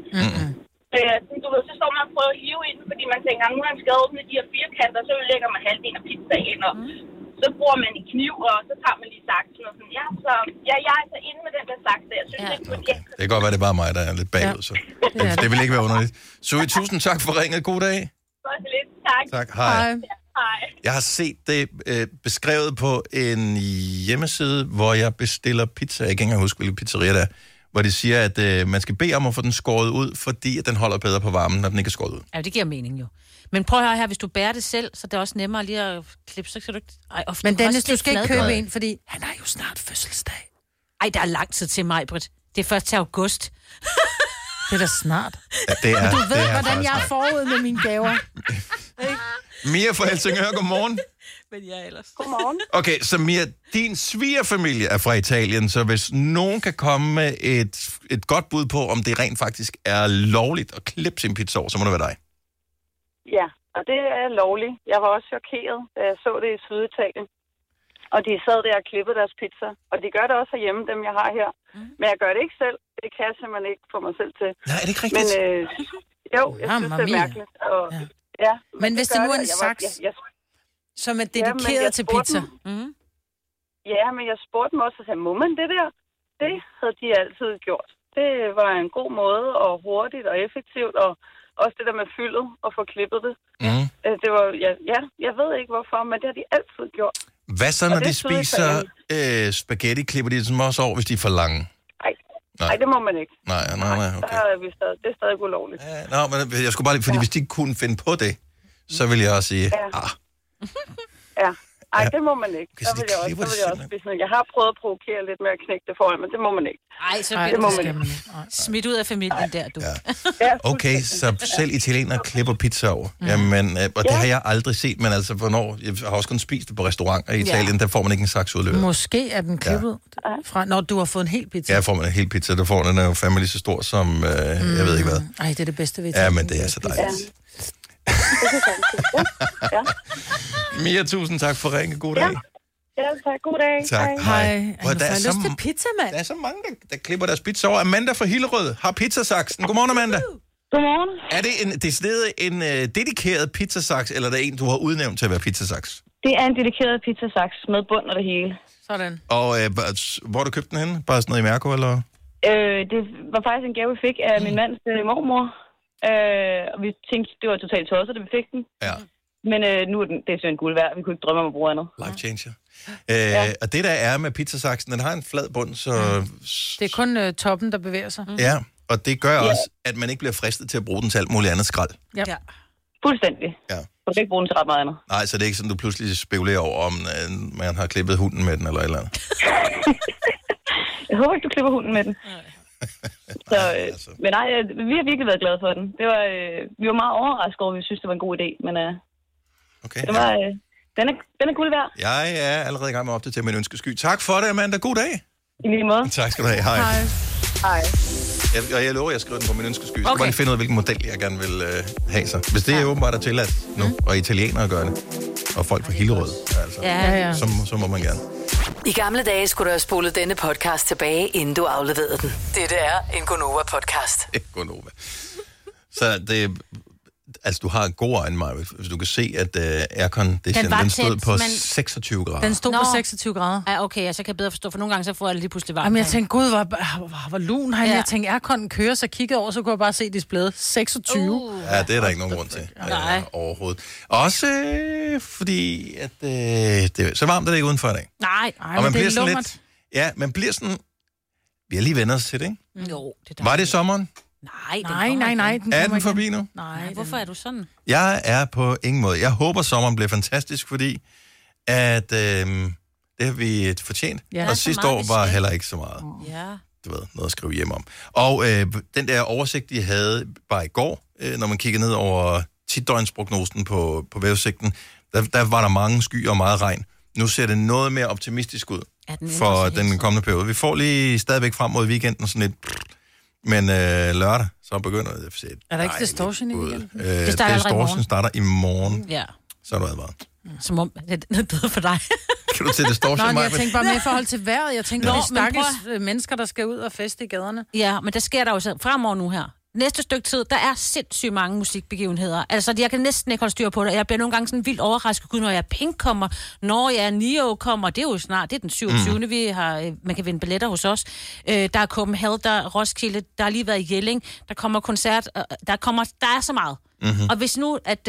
Du ved, så står man og prøver at hive ind, fordi man tænker, nu har han skåret med de her firkanter, så lægger man halvdelen af pizzaen, og så bruger man en kniv, og så tager man lige saksen og sådan. Ja, så jeg er altså inde med den der saks der. Jeg synes ikke, det kan godt være, det er bare mig, der er lidt bagud, så det vil ikke være underligt. Zoe, tusind tak for ringet. God dag. Lidt. Tak. Tak. Hej. Hej. Jeg har set det beskrevet på en hjemmeside, hvor jeg bestiller pizza. Jeg kan ikke engang huske, hvilken pizzeria det er. Hvor de siger, at man skal bede om at få den skåret ud, fordi at den holder bedre på varmen, når den ikke er skåret ud. Ja, det giver mening jo. Men prøv at høre her, hvis du bærer det selv, så det er også nemmere lige at klippe, så kan du ikke... Men Dennis, du skal ikke købe en, fordi han har jo snart fødselsdag. Ej, der er lang tid til mig, Britt. Det er først til august. Det er da snart. Ja, det er, du ved, det er hvordan jeg er forud med mine gaver. Mia fra Helsingør, godmorgen. Men jeg ellers. Godmorgen. Okay, så Mia, din svigerfamilie er fra Italien, så hvis nogen kan komme med et godt bud på, om det rent faktisk er lovligt at klippe sin pizza over, så må det være dig. Ja, og det er lovligt. Jeg var også chokeret, da jeg så det i Syditalien. Og de sad der og klippede deres pizza. Og de gør det også herhjemme, dem jeg har her. Men jeg gør det ikke selv. Det kan jeg simpelthen ikke få mig selv til. Nej, er det ikke rigtigt? Men jo, jeg synes, det er mærkeligt. Og, ja, men hvis det nu er en saks, som er dedikeret til pizza. Ja, men jeg spurgte dem også og sagde, må man det der? Det havde de altid gjort. Det var en god måde, og hurtigt og effektivt, og også det der med fyldet, og få klippet det. Det var, jeg ved ikke hvorfor, men det har de altid gjort. Hvad så, når de spiser spaghetti? Klipper de dem også over, hvis de er for lange? Nej, det må man ikke. Nej, okay. Det er stadig ulovligt. Nå, men jeg skulle bare lige, fordi hvis de kunne finde på det, så ville jeg også sige, Ja. Ej, det må man ikke. Okay, så vil jeg også spise noget. Jeg har prøvet at provokere lidt med at knække det foran, men det må man ikke. Ej, så det må man ikke. Smidt ud af familien der, du. Ja. Okay, så selv italienere klipper pizza over. Jamen, og det har jeg aldrig set, men altså, hvornår? Jeg har også kun spist det på restauranter i Italien, der får man ikke en saks udløbet. Måske er den klippet fra, når du har fået en hel pizza. Ja, får man en hel pizza. Der får den er jo fandme lige så stor som, jeg ved ikke hvad. Ej, det er det bedste ved Italien. Ja, men det er så dejligt. Mia, tusind tak for ringe. God dag. Ja, tak. God dag. Tak. Hej. Der er lyst til pizza, mand. Der er så mange, der klipper deres pizza over. Amanda fra Hillerød har pizzasaksen. Godmorgen, Amanda. Godmorgen. Er det en dedikeret pizzasaks, eller er det en, du har udnævnt til at være pizzasaks? Det er en dedikeret pizzasaks med bund og det hele. Sådan. Og hvor har du købt den henne? Bare sådan noget i Mærko, eller? Det var faktisk en gave, vi fik af min mands mormor. Og vi tænkte, det var totalt tosset, da vi fik den. Ja. Men nu er det simpelthen guld værd. Vi kunne ikke drømme om at bruge andet. Life changer. Og det der er med pizzasaksen, den har en flad bund, så... Det er kun toppen, der bevæger sig. Ja, og det gør også, at man ikke bliver fristet til at bruge den til alt muligt andet skrald. Ja. Fuldstændig. Ja. Du kan ikke bruge den til ret meget andet. Nej, så det er ikke sådan, du pludselig spekulerer over, om man har klippet hunden med den, eller et eller andet. Jeg håber ikke, du klipper hunden med den. Så, men nej, vi har virkelig været glade for den. Det var, vi var meget overrasket over, at vi synes, det var en god idé. Men okay, det var, den er guld værd. Jeg er allerede i gang med at opdatere min ønskesky. Tak for det, Amanda. God dag. I lige måde. Tak skal du have. Hej. Hej. Jeg lover, at jeg skriver den på min ønskesky. Så kan man finde ud af, hvilken model jeg gerne vil have sig. Hvis det er åbenbart er tilladt nu, og italienere gør det, og folk fra Hillerød, altså, så må man gerne. I gamle dage skulle du have spolet denne podcast tilbage, inden du afleverede den. Dette er en Gonova-podcast. Gonova. Så det... Altså, du har en god øjne, Maja, hvis du kan se, at aircon, den stod på 26 grader. Den stod på 26 grader. Ja, okay, så kan jeg bedre forstå, for nogle gange så får jeg lige pludselig varmt. Jamen, jeg tænkte, gud, hvor lun han. Jeg tænkte, airconen kører, så kiggede over, så kunne jeg bare se displayet 26. Ja, det er der ikke nogen grund til overhovedet. Også fordi, at det er så varmt, er det ikke udenfor i dag. Nej, og man bliver sådan lidt... Ja, man bliver sådan... Vi har lige vendt os til det, ikke? Jo, det var det sommeren? Nej. Er den forbi nu? Nej, hvorfor er du sådan? Jeg er på ingen måde. Jeg håber, sommeren bliver fantastisk, fordi at det har vi fortjent. Ja, og sidste år var heller ikke så meget. Ja. Du ved, noget at skrive hjem om. Og den der oversigt, de havde bare i går, når man kigger ned over 10-døgnsprognosen på vejrudsigten, der var der mange skyer og meget regn. Nu ser det noget mere optimistisk ud for den kommende periode. Vi får lige stadigvæk frem mod weekenden sådan lidt... Men lørdag, så begynder det at se... Er der ikke distortion i weekenden? Det starter distortion starter i morgen. Ja. Så er du advaret. Som om det er bedre for dig. Kan du til distortion, jeg tænker bare med i forhold til vejret. Jeg tænker, det stakkels mennesker, der skal ud og feste i gaderne. Ja, men der sker der jo så fremover nu her. Næste stykke tid, der er sindssygt mange musikbegivenheder. Altså, jeg kan næsten ikke holde styr på det. Jeg bliver nogle gange sådan vildt overrasket. Gud, når jeg Pink kommer, når Nio kommer, det er jo snart, det er den 27. Vi har, man kan vinde billetter hos os. Der er Copenhagen, der er Roskilde, der har lige været i Jelling, der kommer koncert, der er så meget. Mm-hmm. Og hvis nu, at...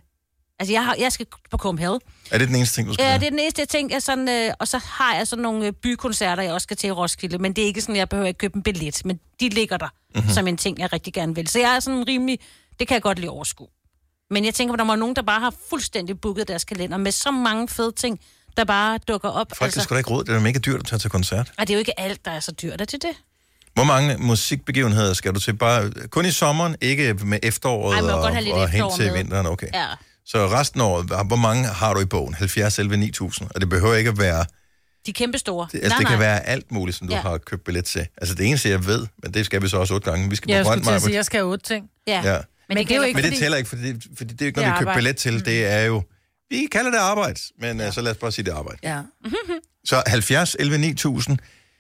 jeg skal på Copenhagen. Er det den eneste ting, du skal det er den eneste ting. Og så har jeg sådan nogle bykoncerter, jeg også skal til i Roskilde. Men det er ikke sådan, jeg behøver ikke købe en billet. Men de ligger der som en ting, jeg rigtig gerne vil. Så jeg er sådan rimelig... Det kan jeg godt lige overskue. Men jeg tænker, at der må nogen, der bare har fuldstændig booket deres kalender med så mange fede ting, der bare dukker op. Folk skal da ikke råd. Det er mega dyrt at tage til koncert. Og det er jo ikke alt, der er så dyrt. Er det det? Hvor mange musikbegivenheder skal du til? Bare kun i sommeren, ikke med efteråret og hen til vinteren? Okay. Ja. Så resten af året, hvor mange har du i bogen? 70, 11, 9000? Og det behøver ikke at være... De kæmpe store. Det kan være alt muligt, som du har købt billet til. Altså det eneste, jeg ved, men det skal vi så også 8 gange. Vi skal jeg skulle til at sige, jeg skal have 8 ting. Ja. Men det er jo ikke, men det tæller ikke, fordi det er jo ikke noget, vi køber billet til. Det er jo... Vi kalder det arbejde, men så lad os bare sige, det er arbejde. Ja. Så 70, 11, 9000.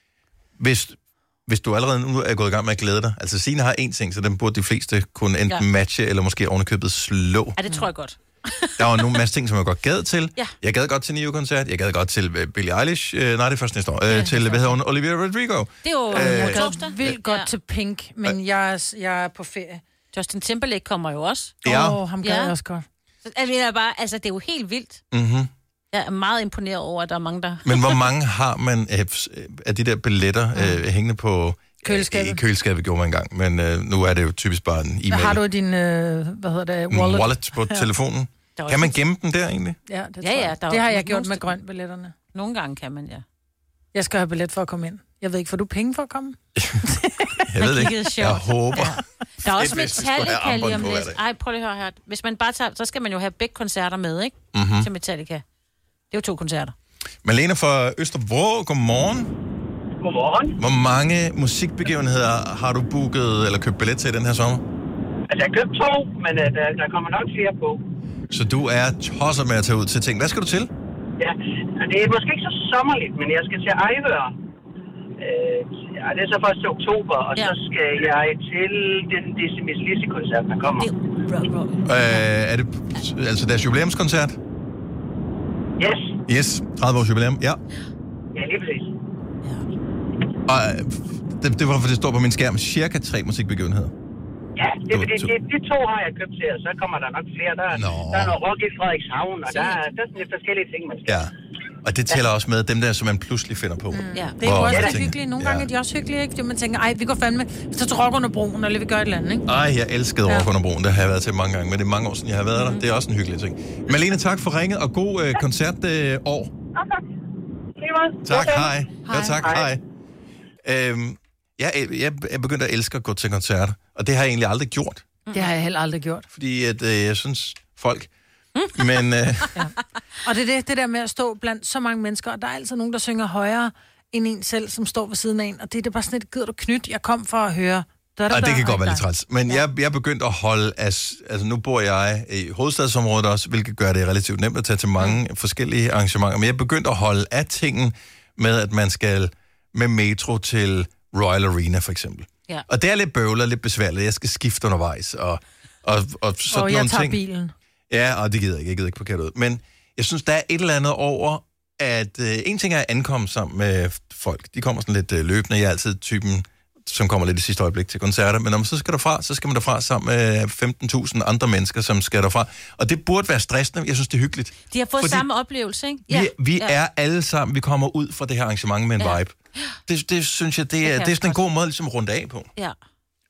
Hvis du allerede nu er gået i gang med at glæde dig. Altså Signe har én ting, så den burde de fleste kunne enten matche, eller måske ovenikøbet slå. Ja, det tror jeg godt. Der var nogle masse ting, som jeg godt gad til. Ja. Jeg gad godt til Nio-koncert. Jeg gad godt til Billie Eilish. Nej, det er først næste år. Til, hvad hedder hun? Olivia Rodrigo. Det er jo torsdag. Vildt godt til Pink, men jeg er på ferie. Justin Timberlake kommer jo også. Ja. Ham gad jeg også godt. Det er jo helt vildt. Mm-hmm. Jeg er meget imponeret over, at der er mange, der... Men hvor mange har man af de der billetter hængende på... Køleskabet. I køleskabet gjorde man engang, men nu er det jo typisk bare en e-mail. Har du din, wallet på telefonen? Kan man gemme den der egentlig? Ja, det tror jeg. Det har jeg gjort med grønbilletterne. Nogle gange kan man, ja. Jeg skal have billet for at komme ind. Jeg ved ikke, får du penge for at komme? Jeg ved ikke. Jeg håber. Ja. Der er også Metallica lige om lidt. Ej, prøv lige at høre her. Hvis man bare tager, så skal man jo have begge koncerter med, ikke? Mm-hmm. Til Metallica. Det er jo 2 koncerter. Malene fra Østervrå, godmorgen. Godmorgen. Hvor mange musikbegivenheder har du booket eller købt billet til den her sommer? Altså, jeg har købt 2, men der kommer nok flere på. Så du er tosset med at tage ud til ting. Hvad skal du til? Ja, det er måske ikke så sommerligt, men jeg skal til Ejvør. Det er så først til oktober, og så skal jeg til den Decimus Lizzy-koncert, der kommer. Er det altså deres jubilæumskoncert? Yes, 30 års jubilæum, ja. Ja, lige præcis. Og det var, for det står på min skærm, cirka 3 musikbegivenheder. Ja, de 2 har jeg købt til, og så kommer der nok flere. Der er noget rock i Frederikshavn, og der er sådan lidt forskellige ting, man skal. Ja, og det tæller også med dem der, som man pludselig finder på. Ja, det er jo også hyggeligt. Nogle gange er de også hyggelige, ikke? Man tænker, ej, vi går fandme til Rock under broen, eller vi gør et eller andet, ikke? Ej, jeg elskede Rock under broen. Det har jeg været til mange gange, men det er mange år siden, jeg har været der. Det er også en hyggelig ting. Malene, tak for ringet, og god koncertår. Tak, hej. Ja, tak, hej. Jeg er begyndt at elske at gå til koncerter, og det har jeg egentlig aldrig gjort. Det har jeg heller aldrig gjort. Fordi at, jeg synes, folk... Men... Ja. Og det der med at stå blandt så mange mennesker, og der er altid nogen, der synger højere end en selv, som står ved siden af en, og det er bare sådan et, gider du knyt, jeg kom for at høre... Og det kan godt være lidt træls. Men jeg er begyndt at holde... Altså, nu bor jeg i hovedstadsområdet også, hvilket gør det relativt nemt at tage til mange forskellige arrangementer. Men jeg er begyndt at holde af tingen med, at man skal med metro til Royal Arena, for eksempel. Ja. Og det er lidt bøvlet, lidt besværligt. Jeg skal skifte undervejs, og sådan nogle jeg tager ting. Bilen. Ja, og det gider jeg ikke. Jeg gider ikke parkere ud. Men jeg synes, der er et eller andet over, at en ting er at ankomme sammen med folk. De kommer sådan lidt løbende. Jeg er altid typen, som kommer lidt i sidste øjeblik til koncerter. Men når man så skal derfra, så skal man derfra sammen med 15.000 andre mennesker, som skal derfra. Og det burde være stressende. Jeg synes, det er hyggeligt. De har fået samme oplevelse, ikke? Ja. Vi er alle sammen, vi kommer ud fra det her arrangement med en vibe. Det synes jeg, det er sådan en god måde ligesom at runde af på. Ja.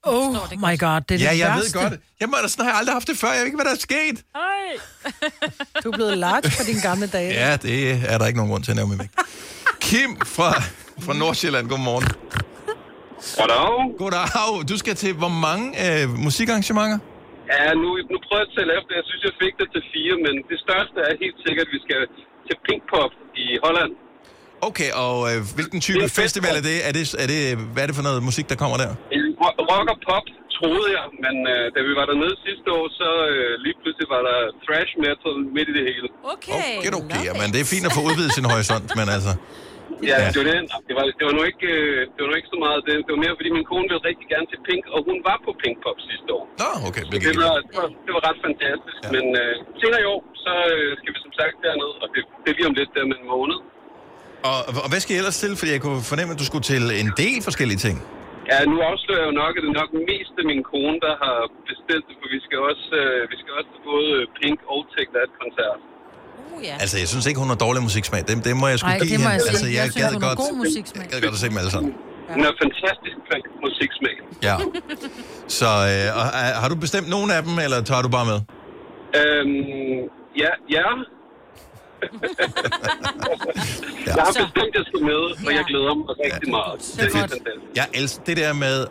Oh my god, det er det Ja, jeg værste. ved godt. Jamen, sådan har jeg aldrig haft det før. Jeg ved ikke, hvad der er sket. Du er blevet large på dine gamle dage. Ja, det er der ikke nogen grund til at nævne mig væk. Kim fra Nordsjælland, godmorgen. Goddag. Goddag. Du skal til hvor mange musikarrangementer? Ja, nu prøver jeg at tælle efter. Jeg synes, jeg fik det til 4, men det største er helt sikkert, at vi skal til Pinkpop i Holland. Okay, og hvilken type festival er det? Hvad er det for noget musik, der kommer der? Rock og pop, troede jeg, men da vi var dernede sidste år, så lige pludselig var der thrash metal midt i det hele. Okay. Men det er fint at få udvidet sin horisont, men altså... Ja, det var det. Det var nu ikke så meget det. Det var mere, fordi min kone ville rigtig gerne til Pink, og hun var på Pinkpop sidste år. Nå, okay. Det var ret fantastisk, ja. Men senere i år, så skal vi som sagt derned, og det er lige om lidt der med en måned. Og hvad skal I ellers til? Fordi jeg kunne fornemme, at du skulle til en del forskellige ting. Ja, nu afslører jeg jo nok, at det er nok mest af min kone, der har bestilt det, for vi skal også til både Pink og Take That-koncert. Ja. Altså, jeg synes ikke, hun har dårlig musiksmag. Det må jeg sgu give hende. Altså, jeg gad godt, god musiksmag. Jeg gad godt at se dem alle sammen. Ja. Hun har fantastisk musiksmag. Ja. Så har du bestemt nogen af dem, eller tager du bare med? Ja. Jeg har bestemt, jeg skal med, og jeg glæder mig rigtig meget. Jeg elsker det der med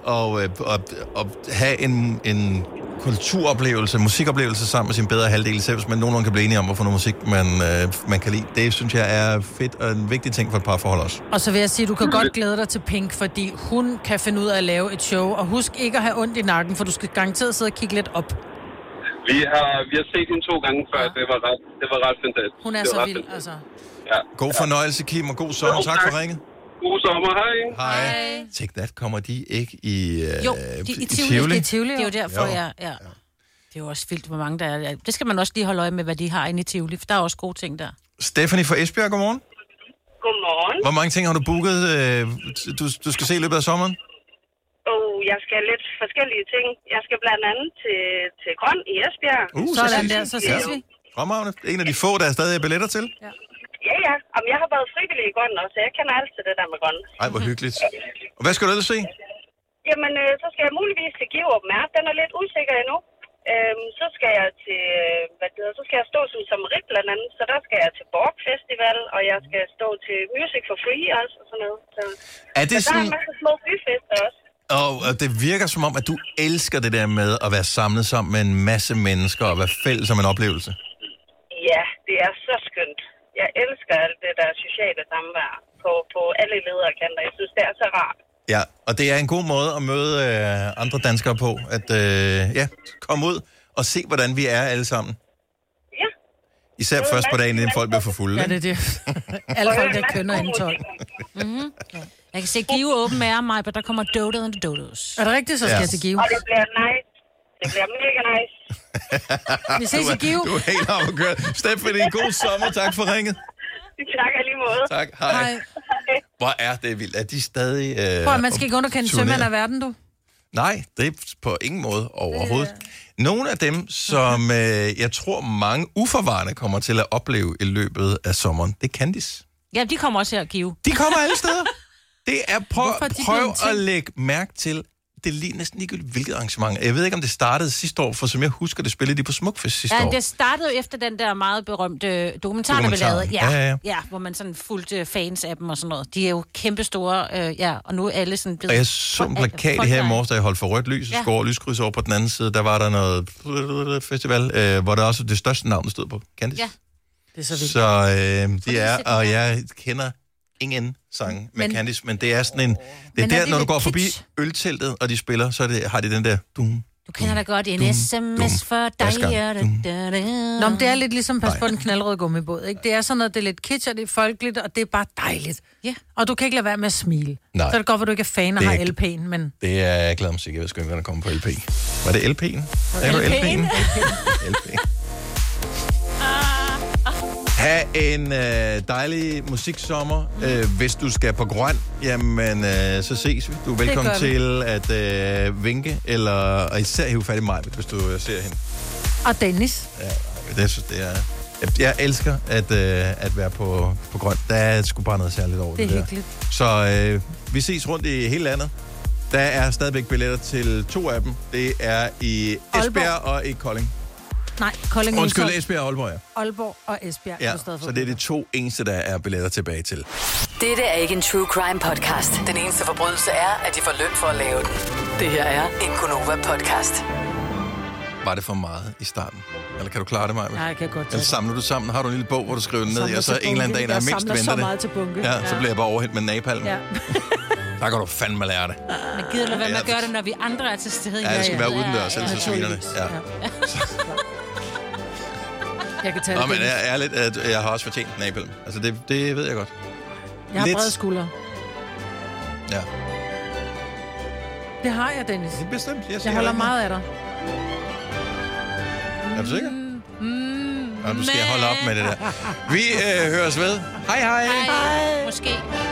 at have en kulturoplevelse, musikoplevelse sammen med sin bedre halvdel, selv hvis man nogenlunde kan blive enige om, hvorfor noget musik man kan lide. Det synes jeg er fedt og en vigtig ting for et parforhold også. Og så vil jeg sige, du kan godt glæde dig til Pink, fordi hun kan finde ud af at lave et show, og husk ikke at have ondt i nakken, for du skal garanteret sidde og kigge lidt op. Vi har set hende 2 gange før, det var ret fantastisk. Hun er så vild, altså. Ja. God fornøjelse, Kim, og god sommer. Tak for ringet. God sommer, hej. Hej. Take That, kommer de ikke i i Tivoli? Det er jo derfor, ja. Det er jo også vildt, hvor mange der er. Det skal man også lige holde øje med, hvad de har inde i Tivoli, for der er også gode ting der. Stephanie fra Esbjerg, godmorgen. Godmorgen. Hvor mange ting har du booket, du skal se i løbet af sommeren? Jeg skal lidt forskellige ting. Jeg skal blandt andet til Grøn i Esbjerg. Så ses vi. Fremragende. En af de få, der er stadig billetter til. Ja. Jamen, jeg har været frivillig i Grøn også, så jeg kender alt til det der med Grøn. Ej, hvor hyggeligt. Og hvad skal du ellers se? Jamen, så skal jeg muligvis til Give Åben Air. Den er lidt usikker endnu. Så skal jeg til, så skal jeg stå som samarit blandt andet. Så der skal jeg til Borg Festival, og jeg skal stå til Music for Free også, og sådan noget. Så, er det sådan... der er en masse små byfester også. Og det virker som om, at du elsker det der med at være samlet sammen med en masse mennesker og være fælles som en oplevelse. Ja, det er så skønt. Jeg elsker alt det der sociale samvær på alle lederkanter. Jeg synes, det er så rart. Ja, og det er en god måde at møde andre danskere på. At komme ud og se, hvordan vi er alle sammen. Ja. Især først på dagen, inden folk bliver for fulde. Ja, det er det. Alle folk, der kønner inden 12. Mm-hmm. Ja. Jeg kan se Give Åben Air, mig, men der kommer Dodo and the Dodos. Er det rigtigt, så skal jeg til Give? Og det bliver nice. Det bliver mega nice. Vi ses i Give. Du er helt afgørt. Stephanie, god sommer. Tak for ringet. Tak lige måde. Tak, hej. Hvor er det vildt. Er de stadig... Prøv, man skal ikke underkende sømand af verden, du. Nej, det er på ingen måde overhovedet. Nogle af dem, som jeg tror mange uforvarende kommer til at opleve i løbet af sommeren, det er Candice. Ja, de kommer også her, Give. De kommer alle steder. Det er prøv at lægge mærke til, det er lige næsten ligegyldigt, hvilket arrangement. Jeg ved ikke, om det startede sidste år, for som jeg husker, det spillede de på Smukfest sidste år. Ja, det startede jo efter den der meget berømte dokumentar, der blev lavet. Ja, hvor man sådan fulgte fans af dem og sådan noget. De er jo kæmpestore, og nu er alle sådan blevet... Og jeg så en plakat her i morges, da jeg holdt for rødt lys, og skulle over lyskryds over på den anden side. Der var der noget festival, hvor der også det største navn, der stod på. Candice. Ja, det er så vildt. Så de er, og jeg kender ingen sang med Candice, men det er sådan en... Det er der, når du går forbi ølteltet, og de spiller, så har de den der... Du kender da godt en sms for dig. Nå, men det er lidt ligesom pas på den knaldrøde gummibåd, ikke? Det er sådan noget, det er lidt kitsch, og det er folkeligt, og det er bare dejligt. Ja. Og du kan ikke lade være med at smile. Nej. Så er det godt, at du ikke er fan og har LP'en, men... Det er glad musik. Jeg ved sgu ikke, hvad der kommer på LP. Var det LP'en? Er det LP'en? LP'en. Ha' en dejlig musiksommer. Hvis du skal på Grøn, jamen, så ses vi. Du er velkommen til at vinke, og især hive fat i mig, hvis du ser hende. Og Dennis. Ja, det er... Jeg elsker at være på Grøn. Der er sgu bare noget særligt over det der. Det er hyggeligt. Så vi ses rundt i hele landet. Der er stadigvæk billetter til 2 af dem. Det er i Esbjerg og i Kolding. Nej, Kolding. Undskyld, Esbjerg og Aalborg, ja. Aalborg og Esbjerg. Ja, så det er de 2 eneste, der er billetter tilbage til. Dette er ikke en true crime podcast. Den eneste forbrydelse er, at de får løn for at lave den. Det her er en Gonova podcast. Var det for meget i starten? Eller kan du klare det, Maja? Nej, jeg kan godt tage Eller samler du sammen? Har du en lille bog, hvor du skriver den ned, og så en eller anden dag, der er mindst venter det? Jeg samler så meget til bunke. Ja, så bliver jeg bare overhældt med napalm. Ja. Der kan du fandme lære det. Men gider du være med at gøre det, når vi andre er til stede? Ja, det skal være udendørs, ellers så svinerne. Ja. Jeg kan tage det. Men ærligt, jeg har også fortjent napalm. Altså, det ved jeg godt. Jeg har brede skuldre. Ja. Det har jeg, Dennis. Det er bestemt. Jeg holder meget af dig. Er du sikker? Ja, du skal holde op med det der. Vi høres ved. Hej. Hej. Måske.